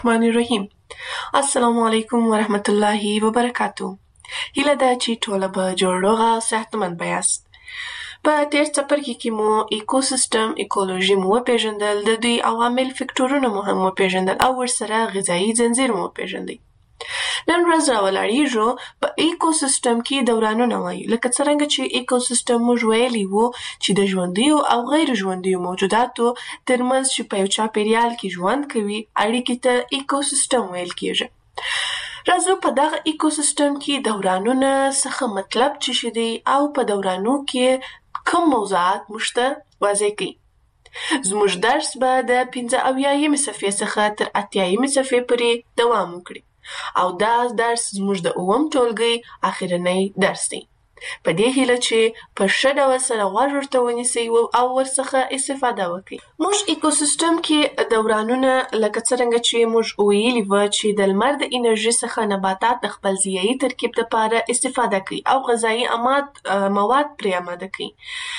الرحمن الرحیم. السلام علیکم ورحمت الله وبرکاتو. هیله ده چې ټوله به جوړ روغ او صحتمند به یاست. په تیر څپرکي کې مو ایکوسیستم ایکولوژي مو وپېژندل، د دوی عوامل فکټورونه مو هم وپېژندل او ورسره غذایي ځنځیر مو وپېژندی. نن ورځ راولاړیږو په ایکوسیستم کې دورانونه وایو، لکه څرنګه چې ایکوسیستم موږ ویلي وو چې د ژوندیو او غیر ژوندیو موجوداتو ترمنځ چې په یو چاپیریال کې ژوند کوي اړیکې ته ایکوسیستم ویل کیږي. راځو په دغه ایکوسیستم کې دورانونه څخه مطلب څه دی او په دورانو کې کوم موضوعات موږ ته واضح کړي. زموږ درس به د 85 صفحې څخه تر 80 صفحې پورې دوام وکړي او دا درس زموږ د 9م ټولګي اخرنی درس دی. په دې هیله چې په ښه ډول سره غوږ ورته ونیسئ او ورڅخه استفاده وکړئ. موږ ایکوسیستم کې دورانونه لکه څرنګه چې موږ ویلي وو چې د لمر د انرژي څخه نباتات د خپل ضیایي ترکیب لپاره استفاده کوي او غذایي مواد پرې آماده کوي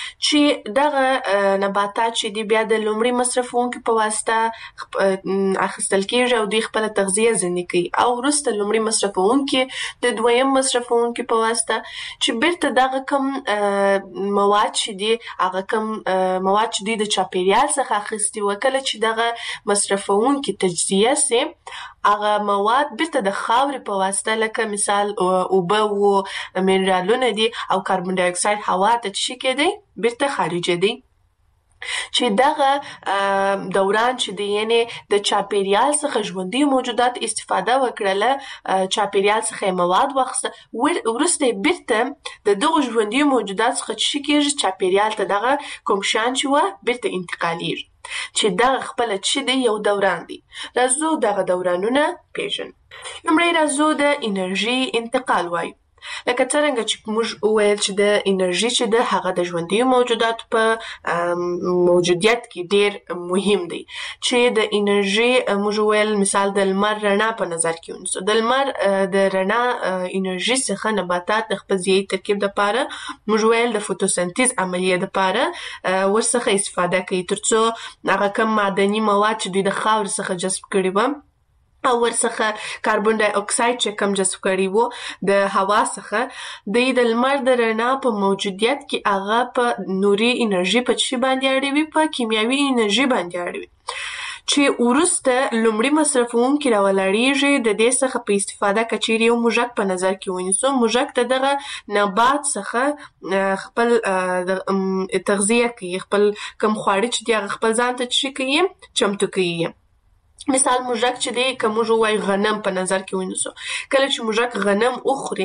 چې دغه نباتات چې دي بیا د لومړي مصرفونکو په واسطه اخیستل کیږي او دوی خپله تغذیه ځینې کوي او وروسته لومړي مصرفونکي د دویم مصرفونکي په واسطه چې بیرته دغه کم مواد چې دي هغه کم مواد چې دوی د چاپیریال څخه اخیستي وو، کله چې دغه مصرفونکي تجزیه سي هغه مواد بیرته د خاورې په واسطه لکه مثال اوبه و منرالونه دي او کاربن ډای اکساید هوا ته څه کېدی بیرته خارجه دی چې دغه دوران چې دی یعنی د چاپیریال څخه ژوندي موجودات استفاده وکړله، چاپیریال څخه مواد واخیسته، وروسته بیرته د دغو ژوندي موجودات څخه څه کېږي چاپیریال ته دغه کوم شیان چې وه بیرته انتقالیږي چې دغه خپله څه دی یو دوران دی. راځو دغه دورانونه پېژنو. لومړی راځو د انرژي انتقال وایو. لکه څرنګه چې موږ وویل چې د انرژي چې ده هغه د ژوندیو موجوداتو په موجودیت کې ډیر مهم دی چې د انرژي موږ وویل مثال د لمر رڼا په نظر کې ونیسو. د لمر د رڼا انرژي څخه نباتات د خپل ضیایي ترکیب لپاره موږ ویل د فوتوسنتیز عملیې لپاره ورڅخه استفاده کوي ترڅو هغه کم معدني مواد چې دوی د خاورې څخه جذب کړي وه او ورڅخه کاربن ډای اکساید چې کم جذب کړي وو د هوا څخه دوی د لمر د رڼا په موجودیت کې هغه په نوري انرژي په څه باندې اړوي، په کیمیاوي انرژي باندې اړوي چې وروسته لومړي مصرفونکي راولاړیږي. د دې څخه په استفاده که چیرې یو موږک په نظر کې ونیسو، موږک د دغه نبات څخه خپل تغذیه کوي، خپل کوم خواړه چې دي هغه خپل ځان ته څه کوي چمتو کوي. مثال موږک چې دی که موږ ووایو غنم په نظر کې ونیسو، کله چې موږک غنم وخوري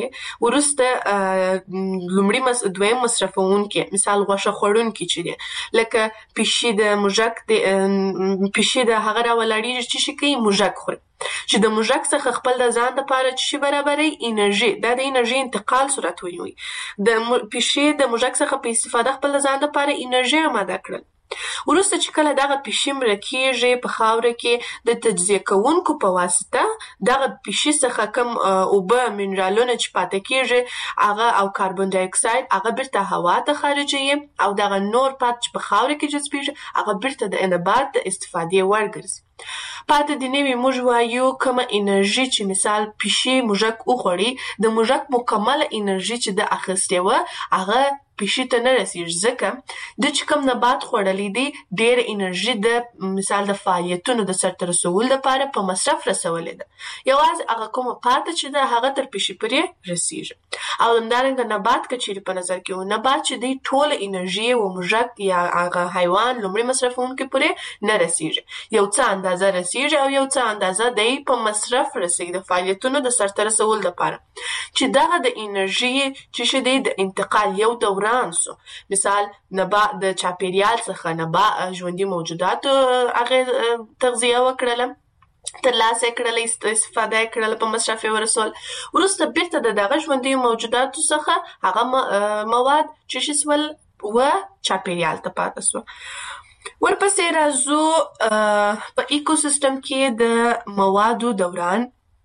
وروسته لومړي دویم مصرفونکي مثال غوښه خوړونکي چې دی لکه پیشي د موږک پیشي د هغه راولاړیږي چې شي کوي موږک خوري چې د موږک څخه خپل د ځان دپاره چې شي برابروي انرژي، دا د انرژي انتقال صورت ونیوي. د پیشي د موږک څخه په استفاده خپل د ځان دپاره انرژي آماده کړل. وروسته چې کله دغه پیشي مړه کېږي په خاوره کې د تجزیه کوونکو په واسطه دغه پیشي څخه کم اوبه منرالونه چې پاته کېږي هغه او کاربن ډای اکساید هغه بیرته هوا ته خارجوي او دغه نور پات چې په خاوره کې جذبېږي هغه بیرته د نبات د استفادې وړ ګرځي. پاته د نوي موږ وایو کومه انرژي چې مثال پیشي موږک وخوړي د موږک مکمله انرژي چې د اخیستې وه هغه پیشي ته نه رسیږي ځکه د چې کوم نبات خوړلی دی ډېره انرژي د مثال د فعالیتونو د سرته رسولو لپاره په مصرف رسولې ده، یوازې هغه کومه پاته چې ده هغه تر پیشي پورې رسیږي. او همدارنګه نبات که چیرې په نظر کې و نبات چې دی ټوله انرژي و موږک یا هغه حیوان لومړي مصرفونکي پورې نه رسیږي، یو څه اندازه رسیږي او یو څه اندازه دی په مصرف رسیږي د فعالیتونو د سرته رسولو لپاره چې دغه د انرژي چې دی د انتقال یو دوران سو. مثال د چاپیریال څخه ژوندي موجوداتو هغه تغذیه وکړله ترلاسه کړله استفاده کړله په مصرف یې ورسول، وروسته بیرته د دغه ژوندي موجوداتو څخه هغه مواد چې سول و چاپیریال ته پاته سو. ورپسې راځو په ایکوسیستم کې د موادو دوران.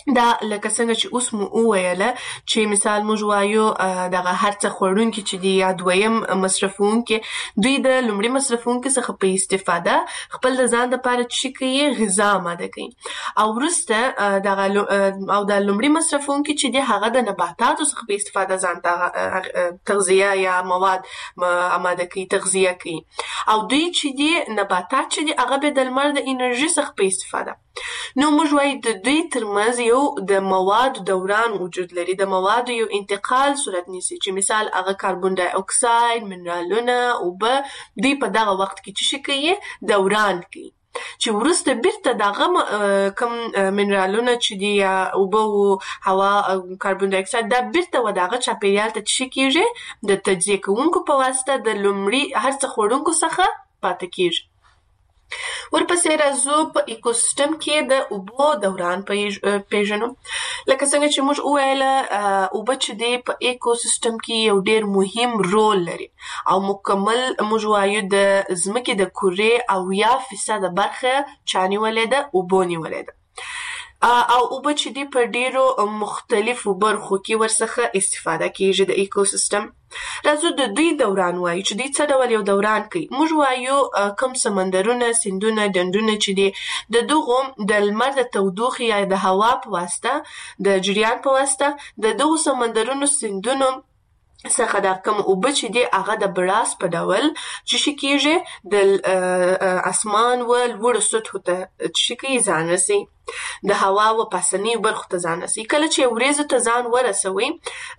دا لکه څنګه چې اوس مو وویله چې مثال موږ وایو دغه هر څه خوړونکي چې دي یا دویم مصرفونکي دوی د لومړي مصرفونکي څخه په استفاده خپل د ځان دپاره څه کوي غذا آماده کوي او وروسته دغه او د لومړي مصرفونکي چې دي هغه د نباتاتو څخه په استفاده ځان ته تغذیه یا مواد آماده کوي تغذیه کوي او دوی چې دي نباتات چې دي هغه به د لمر د انرژي څخه په استفاده نو موږ وایو د دوی ترمنځ یو د موادو دوران وجود لري د موادو یو انتقال صورت نیسي چې مثال هغه کاربن ډای اکساید منرالونه اوبه دوی په دغه وخت کې څه کوي دوران کوي چې وروسته بیرته دغه کم منرالونه چې دي یا اوبه او هوا کاربن ډای اکساید دا بیرته ودغه چاپیریال ته څه کیږي د تجزیه کوونکو په واسطه د لومړي هر څه خوړونکو څخه پاتې کیږي ورپسې راځو په ایکوسیستم کې د اوبو دوران پیژنو لکه څنګه چې موږ وویله اوبه چې دی په ایکوسیستم کې یو ډیر مهم رول لري او مکمل موږ وایو د ځمکې د کورې 80% برخه چا نیولې ده اوبو نیولې ده او اوبه چې دی په ډیرو مختلفو برخو کې ورڅخه استفاده کیږي د ایکوسیستم راځو د دوی دوران وایو چې دوی څه ډول یو دوران کوي موږ وایو کم سمندرونه سیندونه ډنډونه چې دي د دغو د لمر د تودوخې یا د هوا په واسطه د جریان په واسطه د دغو سمندرونو سیندونو څخه دا کوم اوبه چې دي هغه د براس په ډول چې کیږي د اسمان و لوړو سطحو ته چې کوي ځان رسي د هوا و پاسنی برخو ته ځان رسي کله چې ورېځو ته ځان ورسوي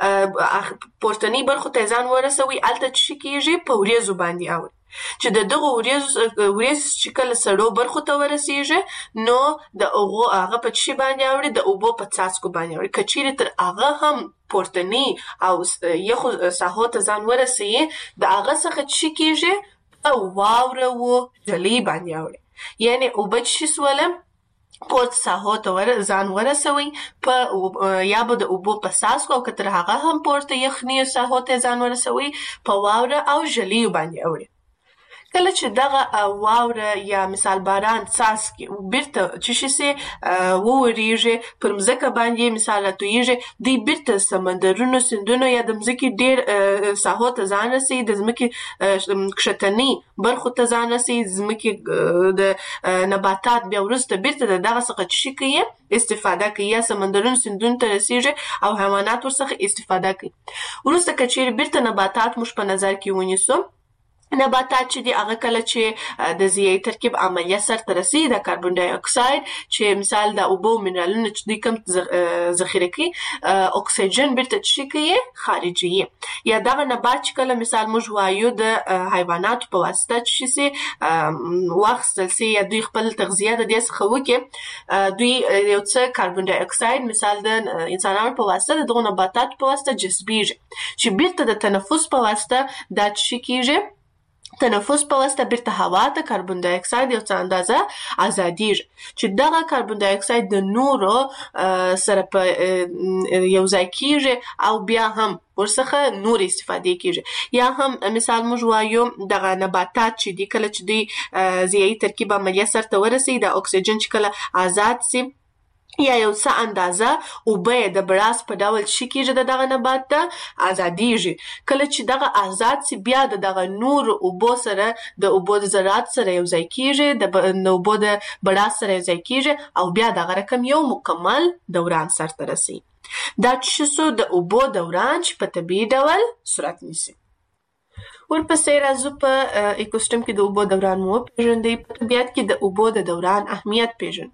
پورتنی برخو ته ځان ورسوي الته چې کیږي په ورېځو باندې اوړي چې د دغه ورېځ چې کله سړو برخو ته ورسیږي نو د هغه په څه باندې اوړي د اوبو په څاڅکو باندې اوړي که چیرې تر هغه هم پورتنی او یخو ساحو ته ځان ورسي د هغه څخه څه کیږي په واوره و جلی باندې اوړي یعنی اوبه چې سوله پورت ساحو ته ځان ورسوي په یا به د اوبو په څاڅکو او که تر هغه هم پورته یخني ساحو ته ځان ورسوي په واوره او جلی باندې اوړي کله چې دغه واوره یا مثال باران څاڅکي بیرته چې شي ووريږي پر مځکه باندې مثال راتویږي دی بیرته سمندرونو سیندونو یا د مځکې ډیر ساحو ته ځان رسي د مځکې کښتنی برخو ته ځان رسي مځکې د نباتات بیا وروسته بیرته دغه څخه چې کوي استفاده کوي یا سمندرونو سیندونو ته رسیږي او حیوانات ورڅخه استفاده کوي وروسته کچیر بیرته نباتات مش په نظر کې ونیسو نباتات چې دی هغه کله چې د ضیاعي ترکیب عملیه سرته رسي د کاربن ډای اکساید چې مثال د اوبو منرالونو چې دوی کم ذخیره کوي اکسیجن بیرته چې کوي خارجي یا دغه نبات چې کله مثال موږ وایو د حیواناتو په واسطه چې شي واخیستل سي یا دوی خپل تغذیه د دې څخه وکړي دوی یو څه کاربن ډای اکساید مثال د انسانانو په واسطه دغه نباتاتو په واسطه جذبیږي چې بیرته د تنفس په واسطه دا چې کیږي تنفس په واسطه بیرته هوا ته کاربن ډای اکساید یو څه اندازه ازادیږي چې دغه کاربن ډای اکساید د نورو سره په یو ځای کیږي او بیا هم ورڅخه نور استفاده کیږي یا هم مثال موږ وایو دغه نباتات چې دی کله چې دی ضیاعي ترکیب عملیه سرته ورسي د اکسیجن چې کله آزاد سي یا یو څه اندازه اوبه د براس په ډول شي کېږي دغه نبات ته ازادیږي کله چې دغه آزاد سي بیا دغه نور اوبو سره د اوبو د ذرات سره یو ځای کېږي د اوبو د براس سره یو ځای کېږي او بیا دغه رقم یو مکمل دوران سرته رسي دا چې د اوبو دوران چې په طبیعي ډول صورت نیسي ورپسې راځو په ایکوسیستم کې د اوبو دوران مو پیژندئ په طبیعت کې د اوبو د دوران اهمیت پیژنو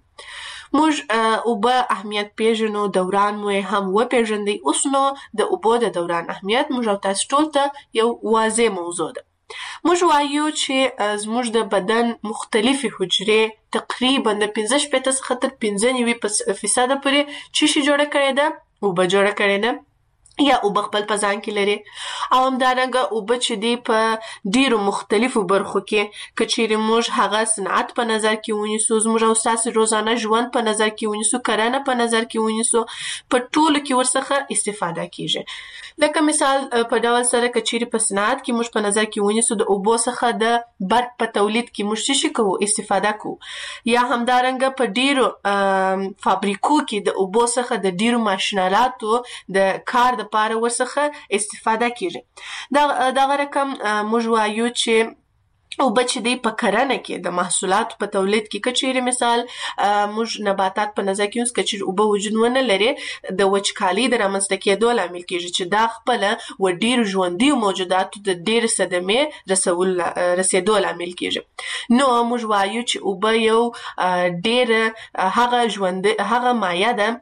موږ اوبه اهمیت پیژنو دوران مو هم وپیژندئ اوس نو د اوبو د دوران اهمیت موږ او تاسو ټول ته یو واضح موضوع ده موږ وایو چې زموږ د بدن مختلفې حجرې تقریبا د 15 څخه تر 95% پورې چې شي جوړه کړې ده اوبه جوړه کړې ده یا اوبه خپل په ځان کې لري او همدارنګه اوبه چې دی په ډیرو مختلفو برخو کې که چیرې موږ هغه صنعت په نظر کې ونیسو زموږ او ستاسې روزانه ژوند په نظر کې ونیسو کرنه په نظر کې ونیسو په ټولو کې ورڅخه استفاده کیږي لکه مثال په ډول سره که چیرې په صنعت کې موږ په نظر کې ونیسو د اوبو څخه د برق په تولید کې موږ څه کوو استفاده کوو یا همدارنګه په ډیرو فابریکو کې د اوبو څخه د ډیرو ماشینالاتو د کار لپاره ورڅخه استفاده کیږي دغه رقم موږ وایو چې اوبه چې دی په کرنه کې د محصولاتو په تولید کې که چیرې مثال موږ نباتات په نظر کې ونیسو که چیرې اوبه وجود ونه لري د وچکالۍ د رامنځته کېدو لامل کیږي چې دا خپله و ډیرو ژوندیو موجوداتو د ډیرې صدمې رسېدو لامل کیږي نو موږ وایو چې اوبه یو ډیره هغه مایع ده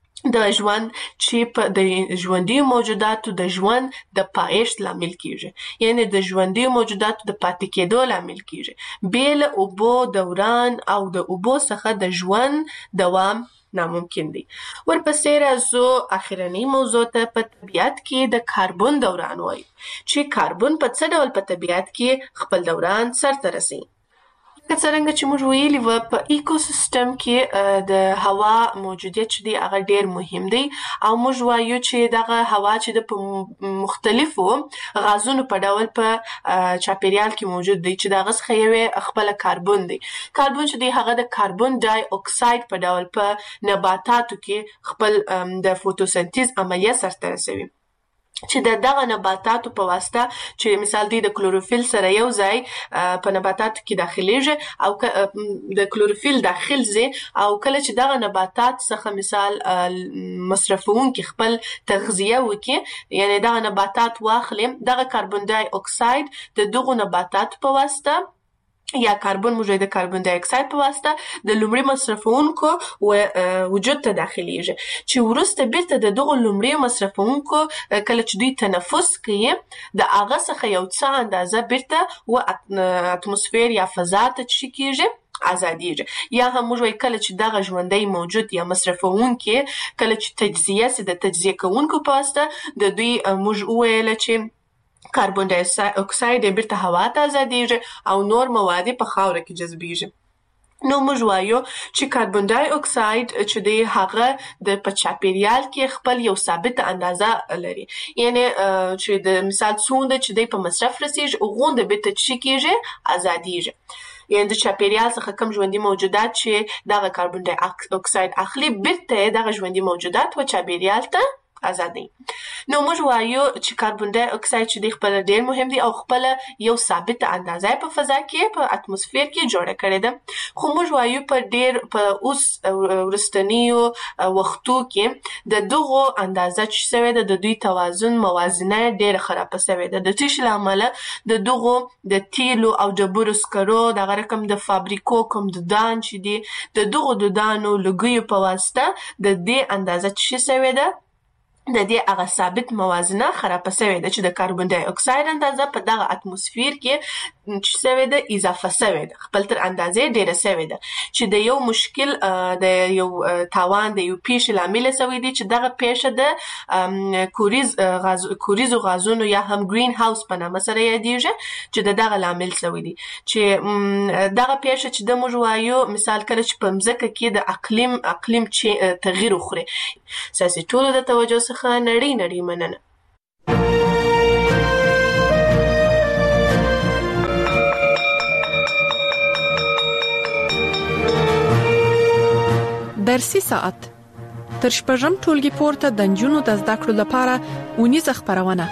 د ژوند چې په د ژوندیو موجوداتو د ژوند د پایښت لامل کیږي یعنی د ژوندیو موجوداتو د پاتې کېدو لامل کیږي بې له اوبو دوران او د اوبو څخه د ژوند دوام ناممکن دی ورپسې راځو اخرنۍ موضوع ته په طبیعت کې د کاربن دوران وایو چې کاربن په څه ډول په طبیعت کې خپل دوران سرته رسوي که څرنګه چې موږ ویلي وو په ایکوسیستم کې د هوا موجودیت چې دی هغه ډیر مهم دی او موږ وایو چې دغه هوا چې د په مختلفو غازونو په ډول په چاپیریال کې موجود دی چې دغه څخه یو خپل کاربن دی کاربن چې دی هغه د کاربن ډای اکساید په ډول په نباتاتو کې خپل د فوتوسنتیز عملیه سرته رسوي چې دغه نباتاتو په واسطه چې مثال دی د کلوروفیل سره یو ځای په نباتاتو کې داخليږي او د کلوروفیل داخل زی او کله چې دغه نباتات څخه مثال مصرفونکي خپل تغذیه وکړي یعنی دغه نباتات واخلي دغه کاربن ډای اکساید د دغه نباتات په واسطه یا کاربن موجود د کاربن ډای اکساید په واسطه د لومړي مصرفونکو وجود ته داخليږي چې ورسته بیرته د دغه لومړي مصرفونکو کله چې دوی تنفس کوي د هغه څخه یو څه اندازه بیرته و اتموسفیر یا فضا ته کیږي ازادیږي یا هم موږ کله چې دغه ژوندۍ موجود یا مصرفونکي کله چې تجزیه سي د تجزیه کوونکو په واسطه د دوی موږ ویل چې کاربن ډای اکساید بیرته هوا ته ازادیږي او نور مواد په خاوره کې جذبیږي نو موږ وایو چې کاربن ډای اکساید چې دی هغه د په چاپیریال کې خپل یو ثابت اندازه لري یعنی چې د مثال څومره چې دی په مصرف رسیږي غونډه بیرته چې کیږي ازادیږي یعنی د چاپیریال څخه کم ژوندۍ موجودات چې دغه کاربن ډای اکساید اخلي بیرته دغه ژوندۍ موجودات و چاپیریال ته ازادي نو موږ وایو چې کاربن ډای اکساید چې دی خپل ډیر مهم دی او خپل یو ثابت اندازه په فضا کې په اتموسفیر کې جوړه کړې ده خو موږ وایو په ډیر په اوس ورستنیو وختو کې د دغه اندازه چې سوي ده د دوی توازن موازنه ډیر خراب سوي ده د تیش لامل د دغه د تیلو او ډبرو سکرو د رقم د فابریکو کوم د دان چې دی د دغه د دانو لګیو په واسطه د دې اندازه چې سوي ده د دې هغه ثابت موازنه خراب شوې ده چې د کاربن ډای اکساید اندازه په دغه اتموسفیر کې چې شوې ده اضافه شوې ده خپل تر اندازې ډیره شوې ده چې د یو مشکل د یو تاوان د یو پیښې لامل شوې دي چې دغه پیښه د کوریزو غازونو یا هم گرین هاوس په نامه سره یادېږي چې دغه لامل شوې دي چې دغه پیښه چې د موږ وایو مثال کله چې په مځکه کې د اقلیم تغییر وخوري ساسي ټولو د توجه څخه نړۍ مننه درسي ساعت تر شپږم ټولګي پورته د نجونو د زده کړو لپاره ونیزه خبرونه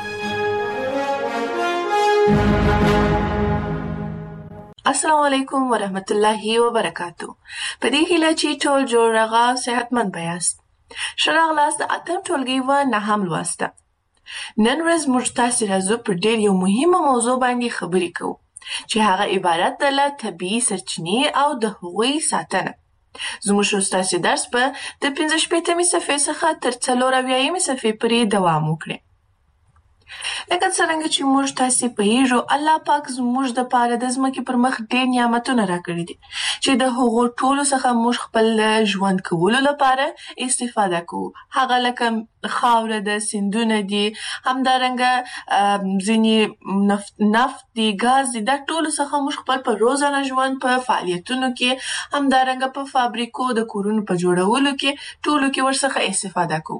السلام علیکم ورحمت الله وبرکاتو په دې هیله چې ټول جوړ راغا صحتمند بیاست شراغ لاس د اتم ټولګي و نهم لوسته نن ورځ موږ تاسو راځو پر ډېر یو مهمه موضوع باندې خبرې کوو چې هغه عبارت ده له طبيعي سرچینې او د هغوی ساتنه زموږ استاد درس په د 15 صفحې څخه تر 40 صفحې پورې دوام وکړي لکه څرنګه چې موږ تاسې پوهېږو الله پاک زموږ دپاره د ځمکې پر مخ ډېر نعمتونه راکړي دي چې د هغو ټولو څخه موږ خپل ژوند کولو لپاره استفاده کوو. هغه لکه خاوره ده، سیندونه دي، همدارنګه ځینې نفت دي، ګاز دي. دا ټولو څخه موږ خپل په روزانه ژوند په فعالیتونو کې، همدارنګه په فابریکو د کورونو په جوړولو کې ټولو کې ورڅخه استفاده کوو.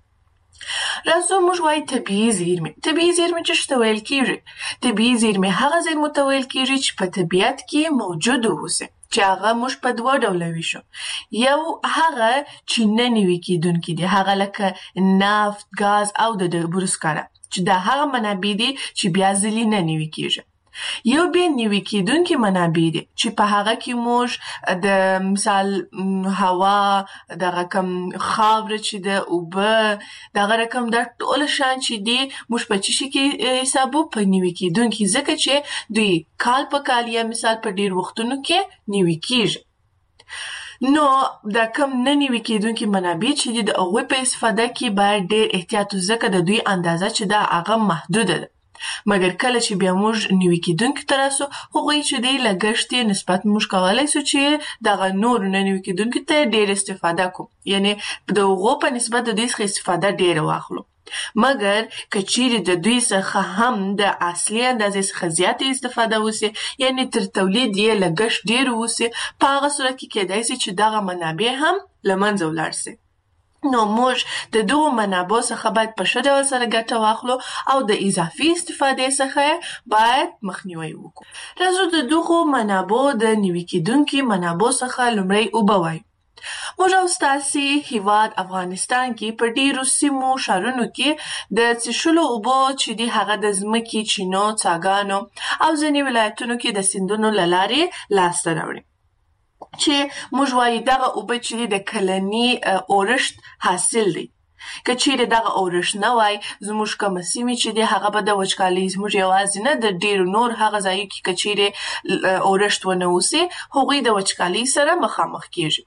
راځو موږ وایو طبیعي زیرمې. طبیعي زیرمې څه شي ته ویل کېږي؟ طبیعي زیرمې هغه زیرمو ته ویل کېږي چې په طبیعت کې موجود اوسي، چې هغه موږ په دوه ډوله ویشو. یو هغه چې نه نوي کېدونکي دي، هغه لکه نفت، ګاز او د ډبرو سکاره، چې دا هغه منابع دي چې بیا ځلې نه نوي کېږي. یو بیا نوي کېدونکي منابع دي چې په هغه کې موږ د مثال هوا، دغه کم خاوره چې د اوبه، دغه رقم دا ټول شیان چې دي موږ په څه شي کې حسابو؟ په نوي کېدونکي، ځکه چې دوی کال په کال یا مثال په ډېر وختونو کې نوي کېږي. نو دا کم نه نوي کېدونکي منابع چې دي د هغوی په استفاده کې باید ډېر احتیاط وشي، ځکه د دوی اندازه چې ده هغه محدوده ده. مګر کله چې بیا موږ نوي کېدونکي ته راسو، هغوی چې دی لګښت یې نسبت موږ کولی سو چې دغه نورو نه نوي کېدونکي ته ډېر استفاده کوو، یعنې د هغو په نسبت د دوی څخه استفاده ډېره واخلو. مګر که چیرې د دوی څخه هم د اصلي اندازې څخه زیاتې استفاده وسي، یعنې تر تولید یې لګښت ډېر وسي، په هغه صورت کې کېدای سي چې دغه منابع هم له منځه ولاړ سي. نو موږ د دغو منابعو څخه باید په ښه ډول سره ګټه واخلو او د اضافي استفادې څخه باید مخنیوی وکړو. راځو د دغو منابعو د نوي کېدونکي منابعو څخه لومړی اوبه وایو. موږ او ستاسې هیواد افغانستان کې په ډېرو سیمو ښارونو کې د څښلو اوبو چې دي هغه د ځمکې، چینو، څاګانو او ځینې ولایتونو کې د سیندونو له لارې لاسته راوړي، چې موږ وایو دغه اوبه چې د کلني اورښت حاصل دی. که چیرې دغه اورښت نه وای، زموږ کومه سیمې چې دي هغه به د وچکالۍ، زموږ یوازې نه د ډېرو نور هغه ځایو کې که چیرې اورښت ونه اوسي، هغوی د وچکالۍ سره مخامخ کېږي.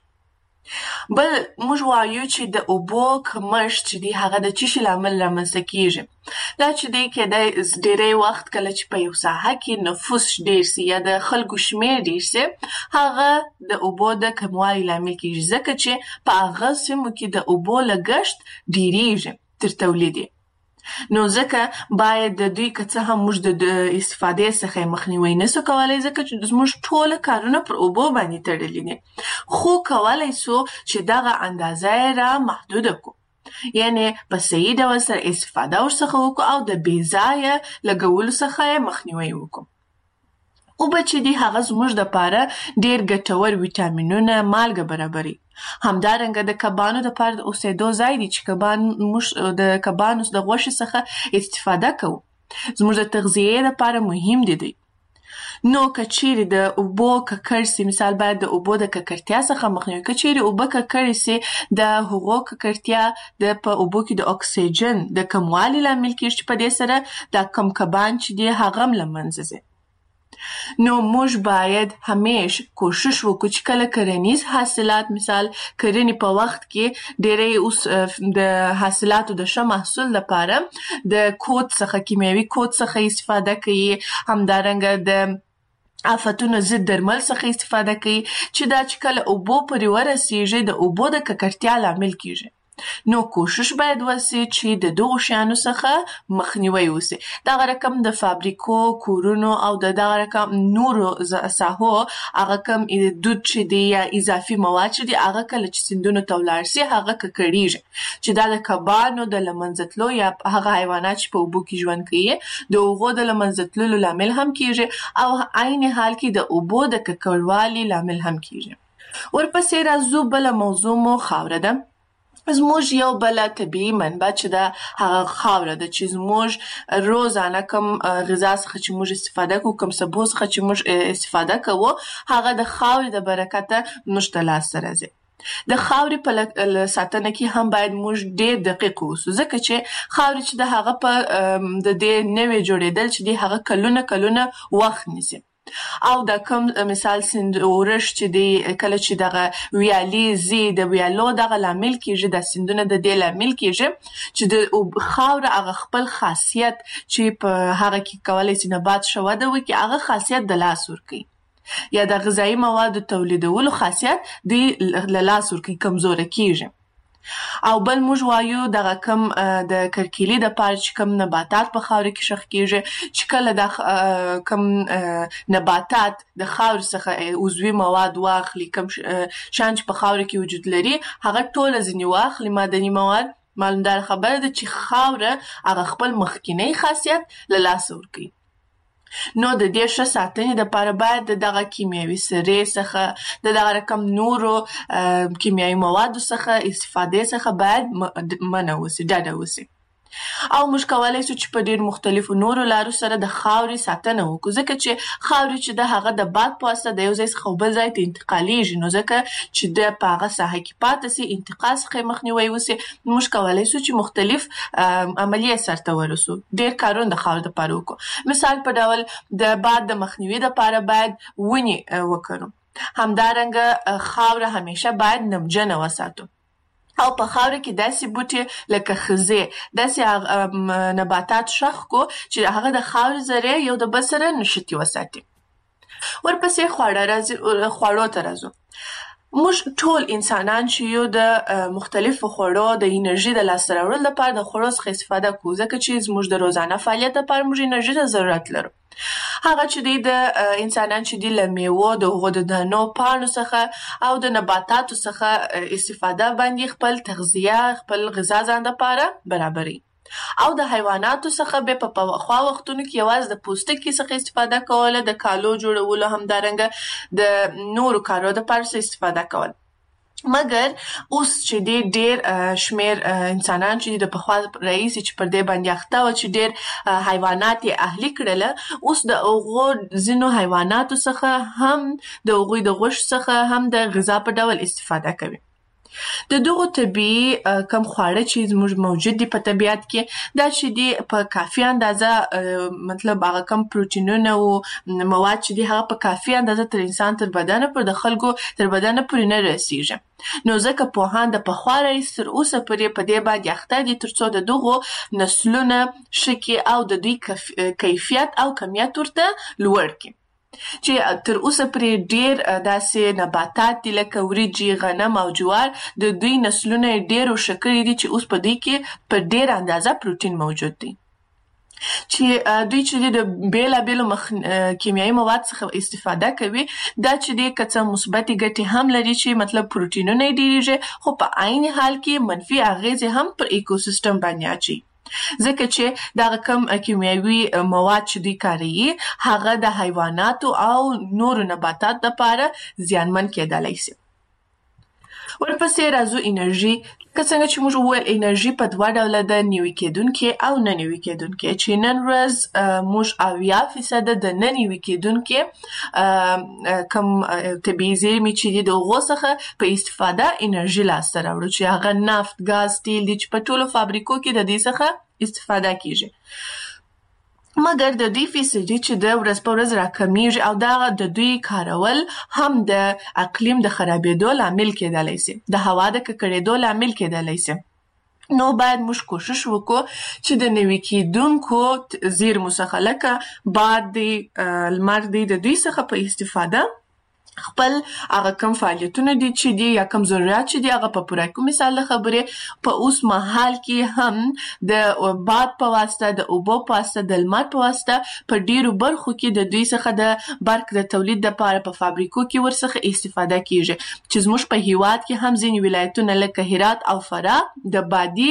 بل موږ وایو چې د اوبو کمښت چې دی هغه د څه شي له امله رامنځته کېږي؟ دا چې دی کېدای ډېری وخت کله چې په یو ساحه کې نفوس ډېر سي یا د خلکو شمېر ډېر سي، هغه د اوبو د کموالي لامل کېږي، ځکه چې په هغه سیمو کې د اوبو لګښت ډېرېږي تر تولید یې. نو ځکه باید د دوی که څه هم موږ د استفادې څخه مخنیوی نسو کولی، ځکه چې زموږ ټوله کارونه پر اوبو باندې تړلي دي، خو کولی سو چې دغه اندازه یې را محدوده کړو، یعنې په صحیح ډول سره استفاده ورڅخه وکړو او د بې ځایه لګولو څخه یې مخنیوی وکړو. اوبه چې دي هغه زموږ دپاره ډېر ګټور ویټامینونه، مالګه برابري. همدارنګه د کبانو دپاره د اوسېدو ځای دی چې موږ د کبانو د غوښې څخه استفاده کوو، زموږ د تغذیې دپاره مهم دي. نو که چیرې د اوبو ککړ سي، مثال باید د اوبو د ککړتیا څخه مخنیوی. که چیرې اوبه ککړې سي، د هغو ککړتیا په اوبو کې د اکسیجن د کموالي لامل کېږي، چې په دې سره دا کم کبان چې دي هغه هم له منځه ځي. نو موږ باید همیش کوشش وکړو چې کله کرنیز حاصلات، مثال کرنې په وخت کې ډېری اوس د حاصلاتو د ښه محصول لپاره د کود څخه، کیمیاوي کود څخه استفاده کوي، همدارنګه د آفتونو ضد درمل څخه استفاده کوي، چې دا چې کله اوبو پورې ورسیږي د اوبو د ککړتیا لامل کېږي. نو کوشش باید وسي چې د دغو شیانو څخه مخنیوی وسي. دغه رقم د فابریکو، کورونو او دغه رقم نورو ساحو هغه کم دود چې دی یا اضافي مواد چې دی هغه کله چې سیندونو ته ولاړ سي هغه ککړېږي، چې دا د کبانو د له منځه تلو یا هغه حیوانات چې په اوبو کې ژوند کوي د هغو د له منځه تللو لامل هم کېږي، او عین حال کې د اوبو د ککړوالي لامل هم کېږي. ورپسې راځو بله موضوع مو خاوره ده. زموږ یو بله طبیعي منبع چې ده هغه خاوره ده، چې زموږ روزانه کم غذا څخه چې موږ استفاده کوو، کم سبو څخه چې موږ استفاده کوو، هغه د خاورې د برکته موږ ته لاسته راځي. د خاورې په ساتنه کې هم باید موږ ډېر دقیق اوسو، ځکه چې خاورې چې د هغه په د دې نوې جوړېدل چې دی هغه کلونه وخت نیسي. او د کوم مثال سیند اورش چې دی کله چې دغه ویالي زی د ویالو دغه لامل کېږي د سیندونه د دې لامل کېږي چې د خاوره هغه خپل خاصیت چې په هغه کې کولای شي نبات ښه وده وکړي هغه خاصیت د لاس ورکوي یا د غذایي موادو تولیدولو خاصیت دی له لاس ورکوي کمزوره کېږي. او بل موږ وایو دغه کم د کرکیلي د پاره چې کم نباتات په خاوره کې شخ کېږي چې کله د کم نباتات د خاور څخه عضوي مواد واخلي کم شان چې په خاوره کې وجود لري هغه ټول ځینې واخلي معدني مواد معلومدار خبره ده چې خاوره هغه خپل مخکینی خاصیت له لاسه ورکوي. نو د دې ښه ساتنې دپاره باید دغه کیمیاوي سرې څخه د دغه رقم نورو کیمیاوي موادو څخه استفادې څخه باید منع وسي ډډه وسي. او موږ کولی شو چې په ډېر مختلفو نورو لارو سره د خاورې ساتنه وکړو ځکه چې خاورې چې د هغه د باد په واسطه د یو ځای څخه بل ځای ته انتقالیږي نو ځکه چې د په هغه ساحه کې پاتې سي انتقال څخه مخنیوی وسي موږ کولی شو چې مختلف عملیې سرته ورسو ډېر کارونه د خاورې دپاره وکړو. مثال په ډول د باد د مخنیوي دپاره باید ونې وکرو همدارنګه خاوره همیشه باید نمجنه وساتو او په خاوره کې داسې بوټي لکه خزې داسې نباتات شخ کو چې هغه د خاورې ذرې یو د بل سره نښتي وساتي. ورپسې خوړو ته راځو. موږ ټول انسانان چې یو د مختلفو خوړو د انرژي د لاسته راوړلو لپاره د خوړو څخه استفاده کوو ځکه چې زموږ د روزانه فعالیت لپاره موږ انرژي ته ضرورت لرو. هغه چې دی د انسانان چې دی له میوو د هغو د دانو پاڼو څخه او د نباتاتو څخه استفاده باندې خپل تغذیه خپل غذا ځان دپاره برابري او د حیواناتو څخه به په پخوا وختونو کې یوازې د پوستکي څخه استفاده کوله د کالو جوړولو همدارنګه د نورو کارو دپاره استفاده کول مګر اوس چې ډېر شمیر انسانان چې د پخوا راهیسې چې پر دې باندې اخته وه چې ډېر حیوانات یې اهلي کړله اوس د هغو ځینو حیواناتو څخه هم د هغوی د غوښې څخه هم د غذا په ډول استفاده کوي. د دغو طبیعي کم خواړه چې زموږ موجود دي په طبیعت کې دا چې دي په کافي اندازه مطلب هغه کم پروټینونه او مواد چې دي هغه په کافي اندازه تر انسان تر بدنه پر د خلکو تر بدنه پورې نه رسیږي. نو ځکه پوهان د پخوا راهیسې تر اوسه پورې په دې باندې اخته دي تر څو د دغو نسلونه ښه کړي او د دوی کیفیت او کمیت ورته لوړ کړي چې تر اوسه پرې ډېر داسې نباتات دي لکه وریجې غنم او جوار د دوی نسلونه یې ډېر ښه کړي دي چې اوس په دوی کې په ډېره اندازه پروټین موجود دی چې دوی چې د بیلابیلو کیمیاوي مواد څخه استفاده کوي دا چې د که څه مثبتې ګټې هم لري چې مطلب پروټینونه یې ډېرېږي خو په عین حال کې منفي اغېزې هم پر ایکوسیستم باندې اچوي ځکه چې دغه کم کیمیاوي مواد چې دوی کاروي هغه د حیواناتو او نورو نباتاتو لپاره زیانمن کېدلی شي. ورپسې راځو انرژي که څنګه چې موږ وویل انرژي په دوه ډوله ده نوي کېدونکې او نه نوي کېدونکې چې نن ورځ موږ 80% د نه نوي کېدونکې کم طبیعي زیرمې چې دي د هغو څخه په استفاده انرژي لاسته راوړو چې هغه نفت ګاز تیل دي چې په ټولو فابریکو کې د دې څخه استفاده کیږي مګر د دوی فیصدي چې د ورځ په ورځ راکمیږي او دا د دوی کارول هم د اقلیم د خرابېدو لامل کېدلی شي د هوا د ککړېدو لامل کېدلی شي. نو باید موږ کوشش وکړو چې د نوي کېدونکو زیرمو څخه لکه باد دی لمر دی د دوی څخه په استفاده خپل هغه کم فعالیتونه دي چې دي یا کم ضرورت چې دي هغه په پوره کوم مثال خبرې په اوس مهال کې هم د باد په واسطه د اوبو په واسطه د لمر په واسطه په ډیرو برخو کې د دوی څخه د برق د تولید لپاره په فابریکو کې ورڅخه استفاده کیږي چې زموږ په هیواد کې هم ځینې ولایتونه لکه هرات او فراه د بادي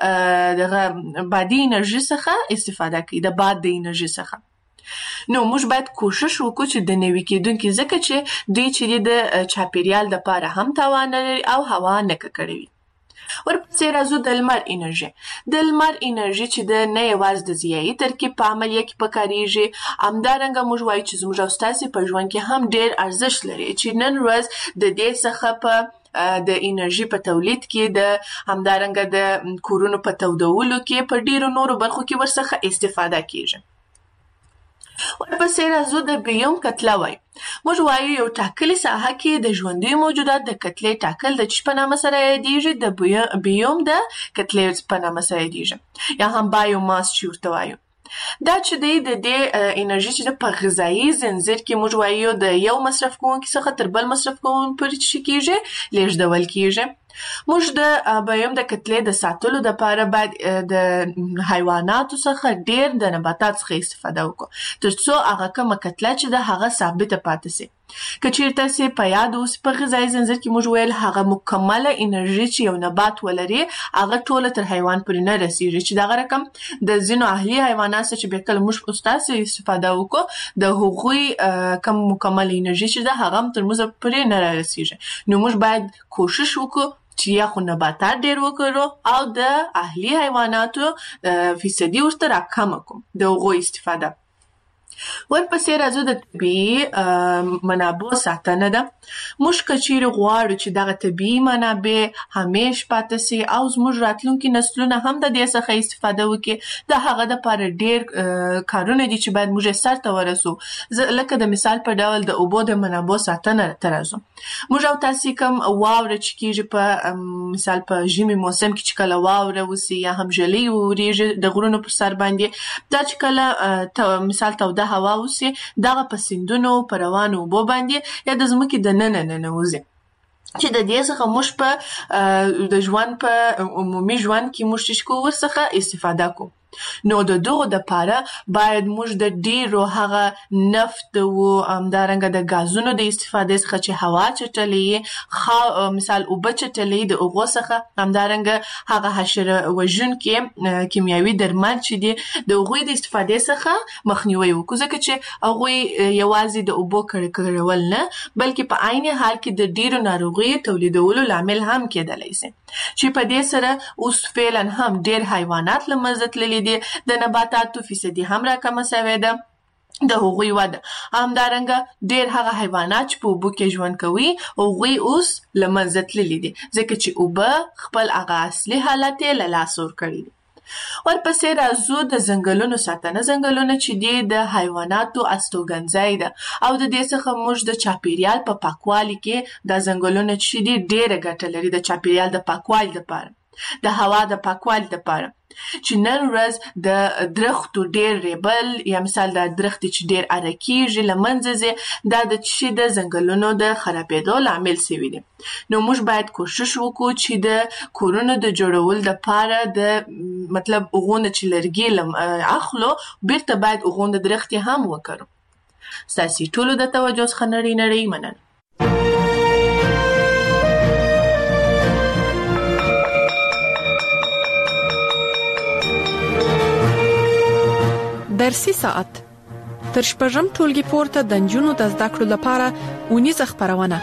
انرژي څخه استفاده کوي د باد د انرژي څخه. نو موږ باید کوشش وکړو چې د نوي کېدونکي ځکه چې دوی چې د چاپیریال دپاره هم تاوان لري او هوا نه ککړوي. ورپسې راځو د لمر انرژي. د لمر انرژي چې د نه یوازې د ضیایي ترکیب په عملیه کې پکارېږي همدارنګه موږ وایو چې زموږ او ستاسې په ژوند کې هم ډېر ارزښت لري چې نن ورځ د دې څخه په د انرژي په تولید کې د همدارنګه د کورونو په تودولو کې په ډېرو نورو برخو کې ورڅخه استفاده کیږي. ورپسې راځو د بیوم کتله وایي. موږ وایو یو ټاکلې ساحه کې د ژوندیو موجودات د کتلې ټاکل د چی په نامه سره یادیږي، د بیوم د کتلې په نامه سره یادیږي، یا هم بایوماس چې ورته وایو. دا چې دی د دې انرژي چې په غذایي زنځیر کې موږ وایو د یو مصرف کوونکي څخه تر بل مصرف کوونکي پورې چې کیږي لیږدول کیږي. موږ د بیوم د کتلې د ساتلو لپاره باید د حیواناتو څخه ډیر د نباتات څخه استفاده وکړو ترڅو هغه کومه کتله چې د هغه ثابته پاتې شي. که چیرته سي په یاد اوس په غذایي زنځیر کې موږ ویل هغه مکمله انرژي چې یو نبات ولري هغه ټوله تر حیوان پورې نه رسیږي، چې دغه رقم د ځینو اهلي حیوانات چې به کله موږ استاسو استفاده وکړو د هغوی کم مکمله انرژي چې ده هغه تر موږ پورې نه رسیږي. نو موږ باید کوشش وکړو چې یا خو نباتات ډیر وکړو او د اهلي حیواناتو فیصدي ورته راکمه کړو د هغوی استفاده. ورپسې راځو د طبیعي منابعو ساتنه ده. موږ که چیرې غواړو چې دغه طبیعي منابع همیش پاتې سي او زموږ راتلونکي نسلونه هم د دې څخه استفاده وکړي، د هغه دپاره ډیر کارونه دي چې باید موږ سرته ورسو. لکه د مثال په ډول د اوبو د منابعو ساتنه ته راځو. موږ او تاسې کوم واوره چې کیږي په مثال په ژمي موسم کې چې کله واوره وسي یا هم ژلۍ وریږي د غرونو پر سر باندې، دا چې کله مثال توده هوا وسي دغه په سیندونو په روانو اوبو باندې یا د ځمکې د ننه ننوځي، چې د دې څخه موږ په د ژوند په عمومي ژوند کې موږ چې کوو ورڅخه استفاده کوو. نو د دغو دپاره باید موږ د ډیرو هغه نفت او همدارنګه د غازونو د استفادې څخه چې هوا چټلې مثال اوبه چټلې د هغو څخه همدارنګه هغه حشره وژونکي کیمیاوي درمل چې دي د هغوی د استفادې څخه مخنیوی وکړو، ځکه چې هغوی یوازې د اوبو کړول نه بلکې په عین حال کې د ډیرو ناروغیو تولیدولو لامل هم کېدلی شي، چې په دې سره اوس فعلا هم ډیر حیوانات له منځه تللي دي، د نباتاتو فیصدي هم راکمه شوې ده د هغوی وده. همدارنګه ډیر هغه حیوانات چې په اوبو کې ژوند کوي هغوی اوس له منځه تللي دي، ځکه چې اوبه خپل هغه اصلي حالت یې له لاسه ورکړی دي. ورپسې راځو د ځنګلونو ساتنه. ځنګلونه چې دي د حیواناتو استوګنځای ده او د دې څخه موږ د چاپیریال په پاکوالي کې د ځنګلونو چې دي ډیره ګټه لري د چاپیریال د پاکوالي لپاره، د هوا د پاکوالي لپاره، چې نن ورځ د درختو ډیر ریبل یا مثال د درخت چې ډیر ارکیږي لمنځه ځي دا د چې د ځنګلونو د خرابېدو لامل شوی دي. نو موږ باید کوشش وکړو چې د کورونو د جوړولو لپاره د مطلب هغونه چې لرګي اخلو بیرته باید هغونه درختي هم وکړو. ستاسو ټولو د توجه څخه نړۍ مننه. درسي ساعت تر شپږم ټولګي پورته د نجونو د زده کړو لپاره اونیزه خبرونه.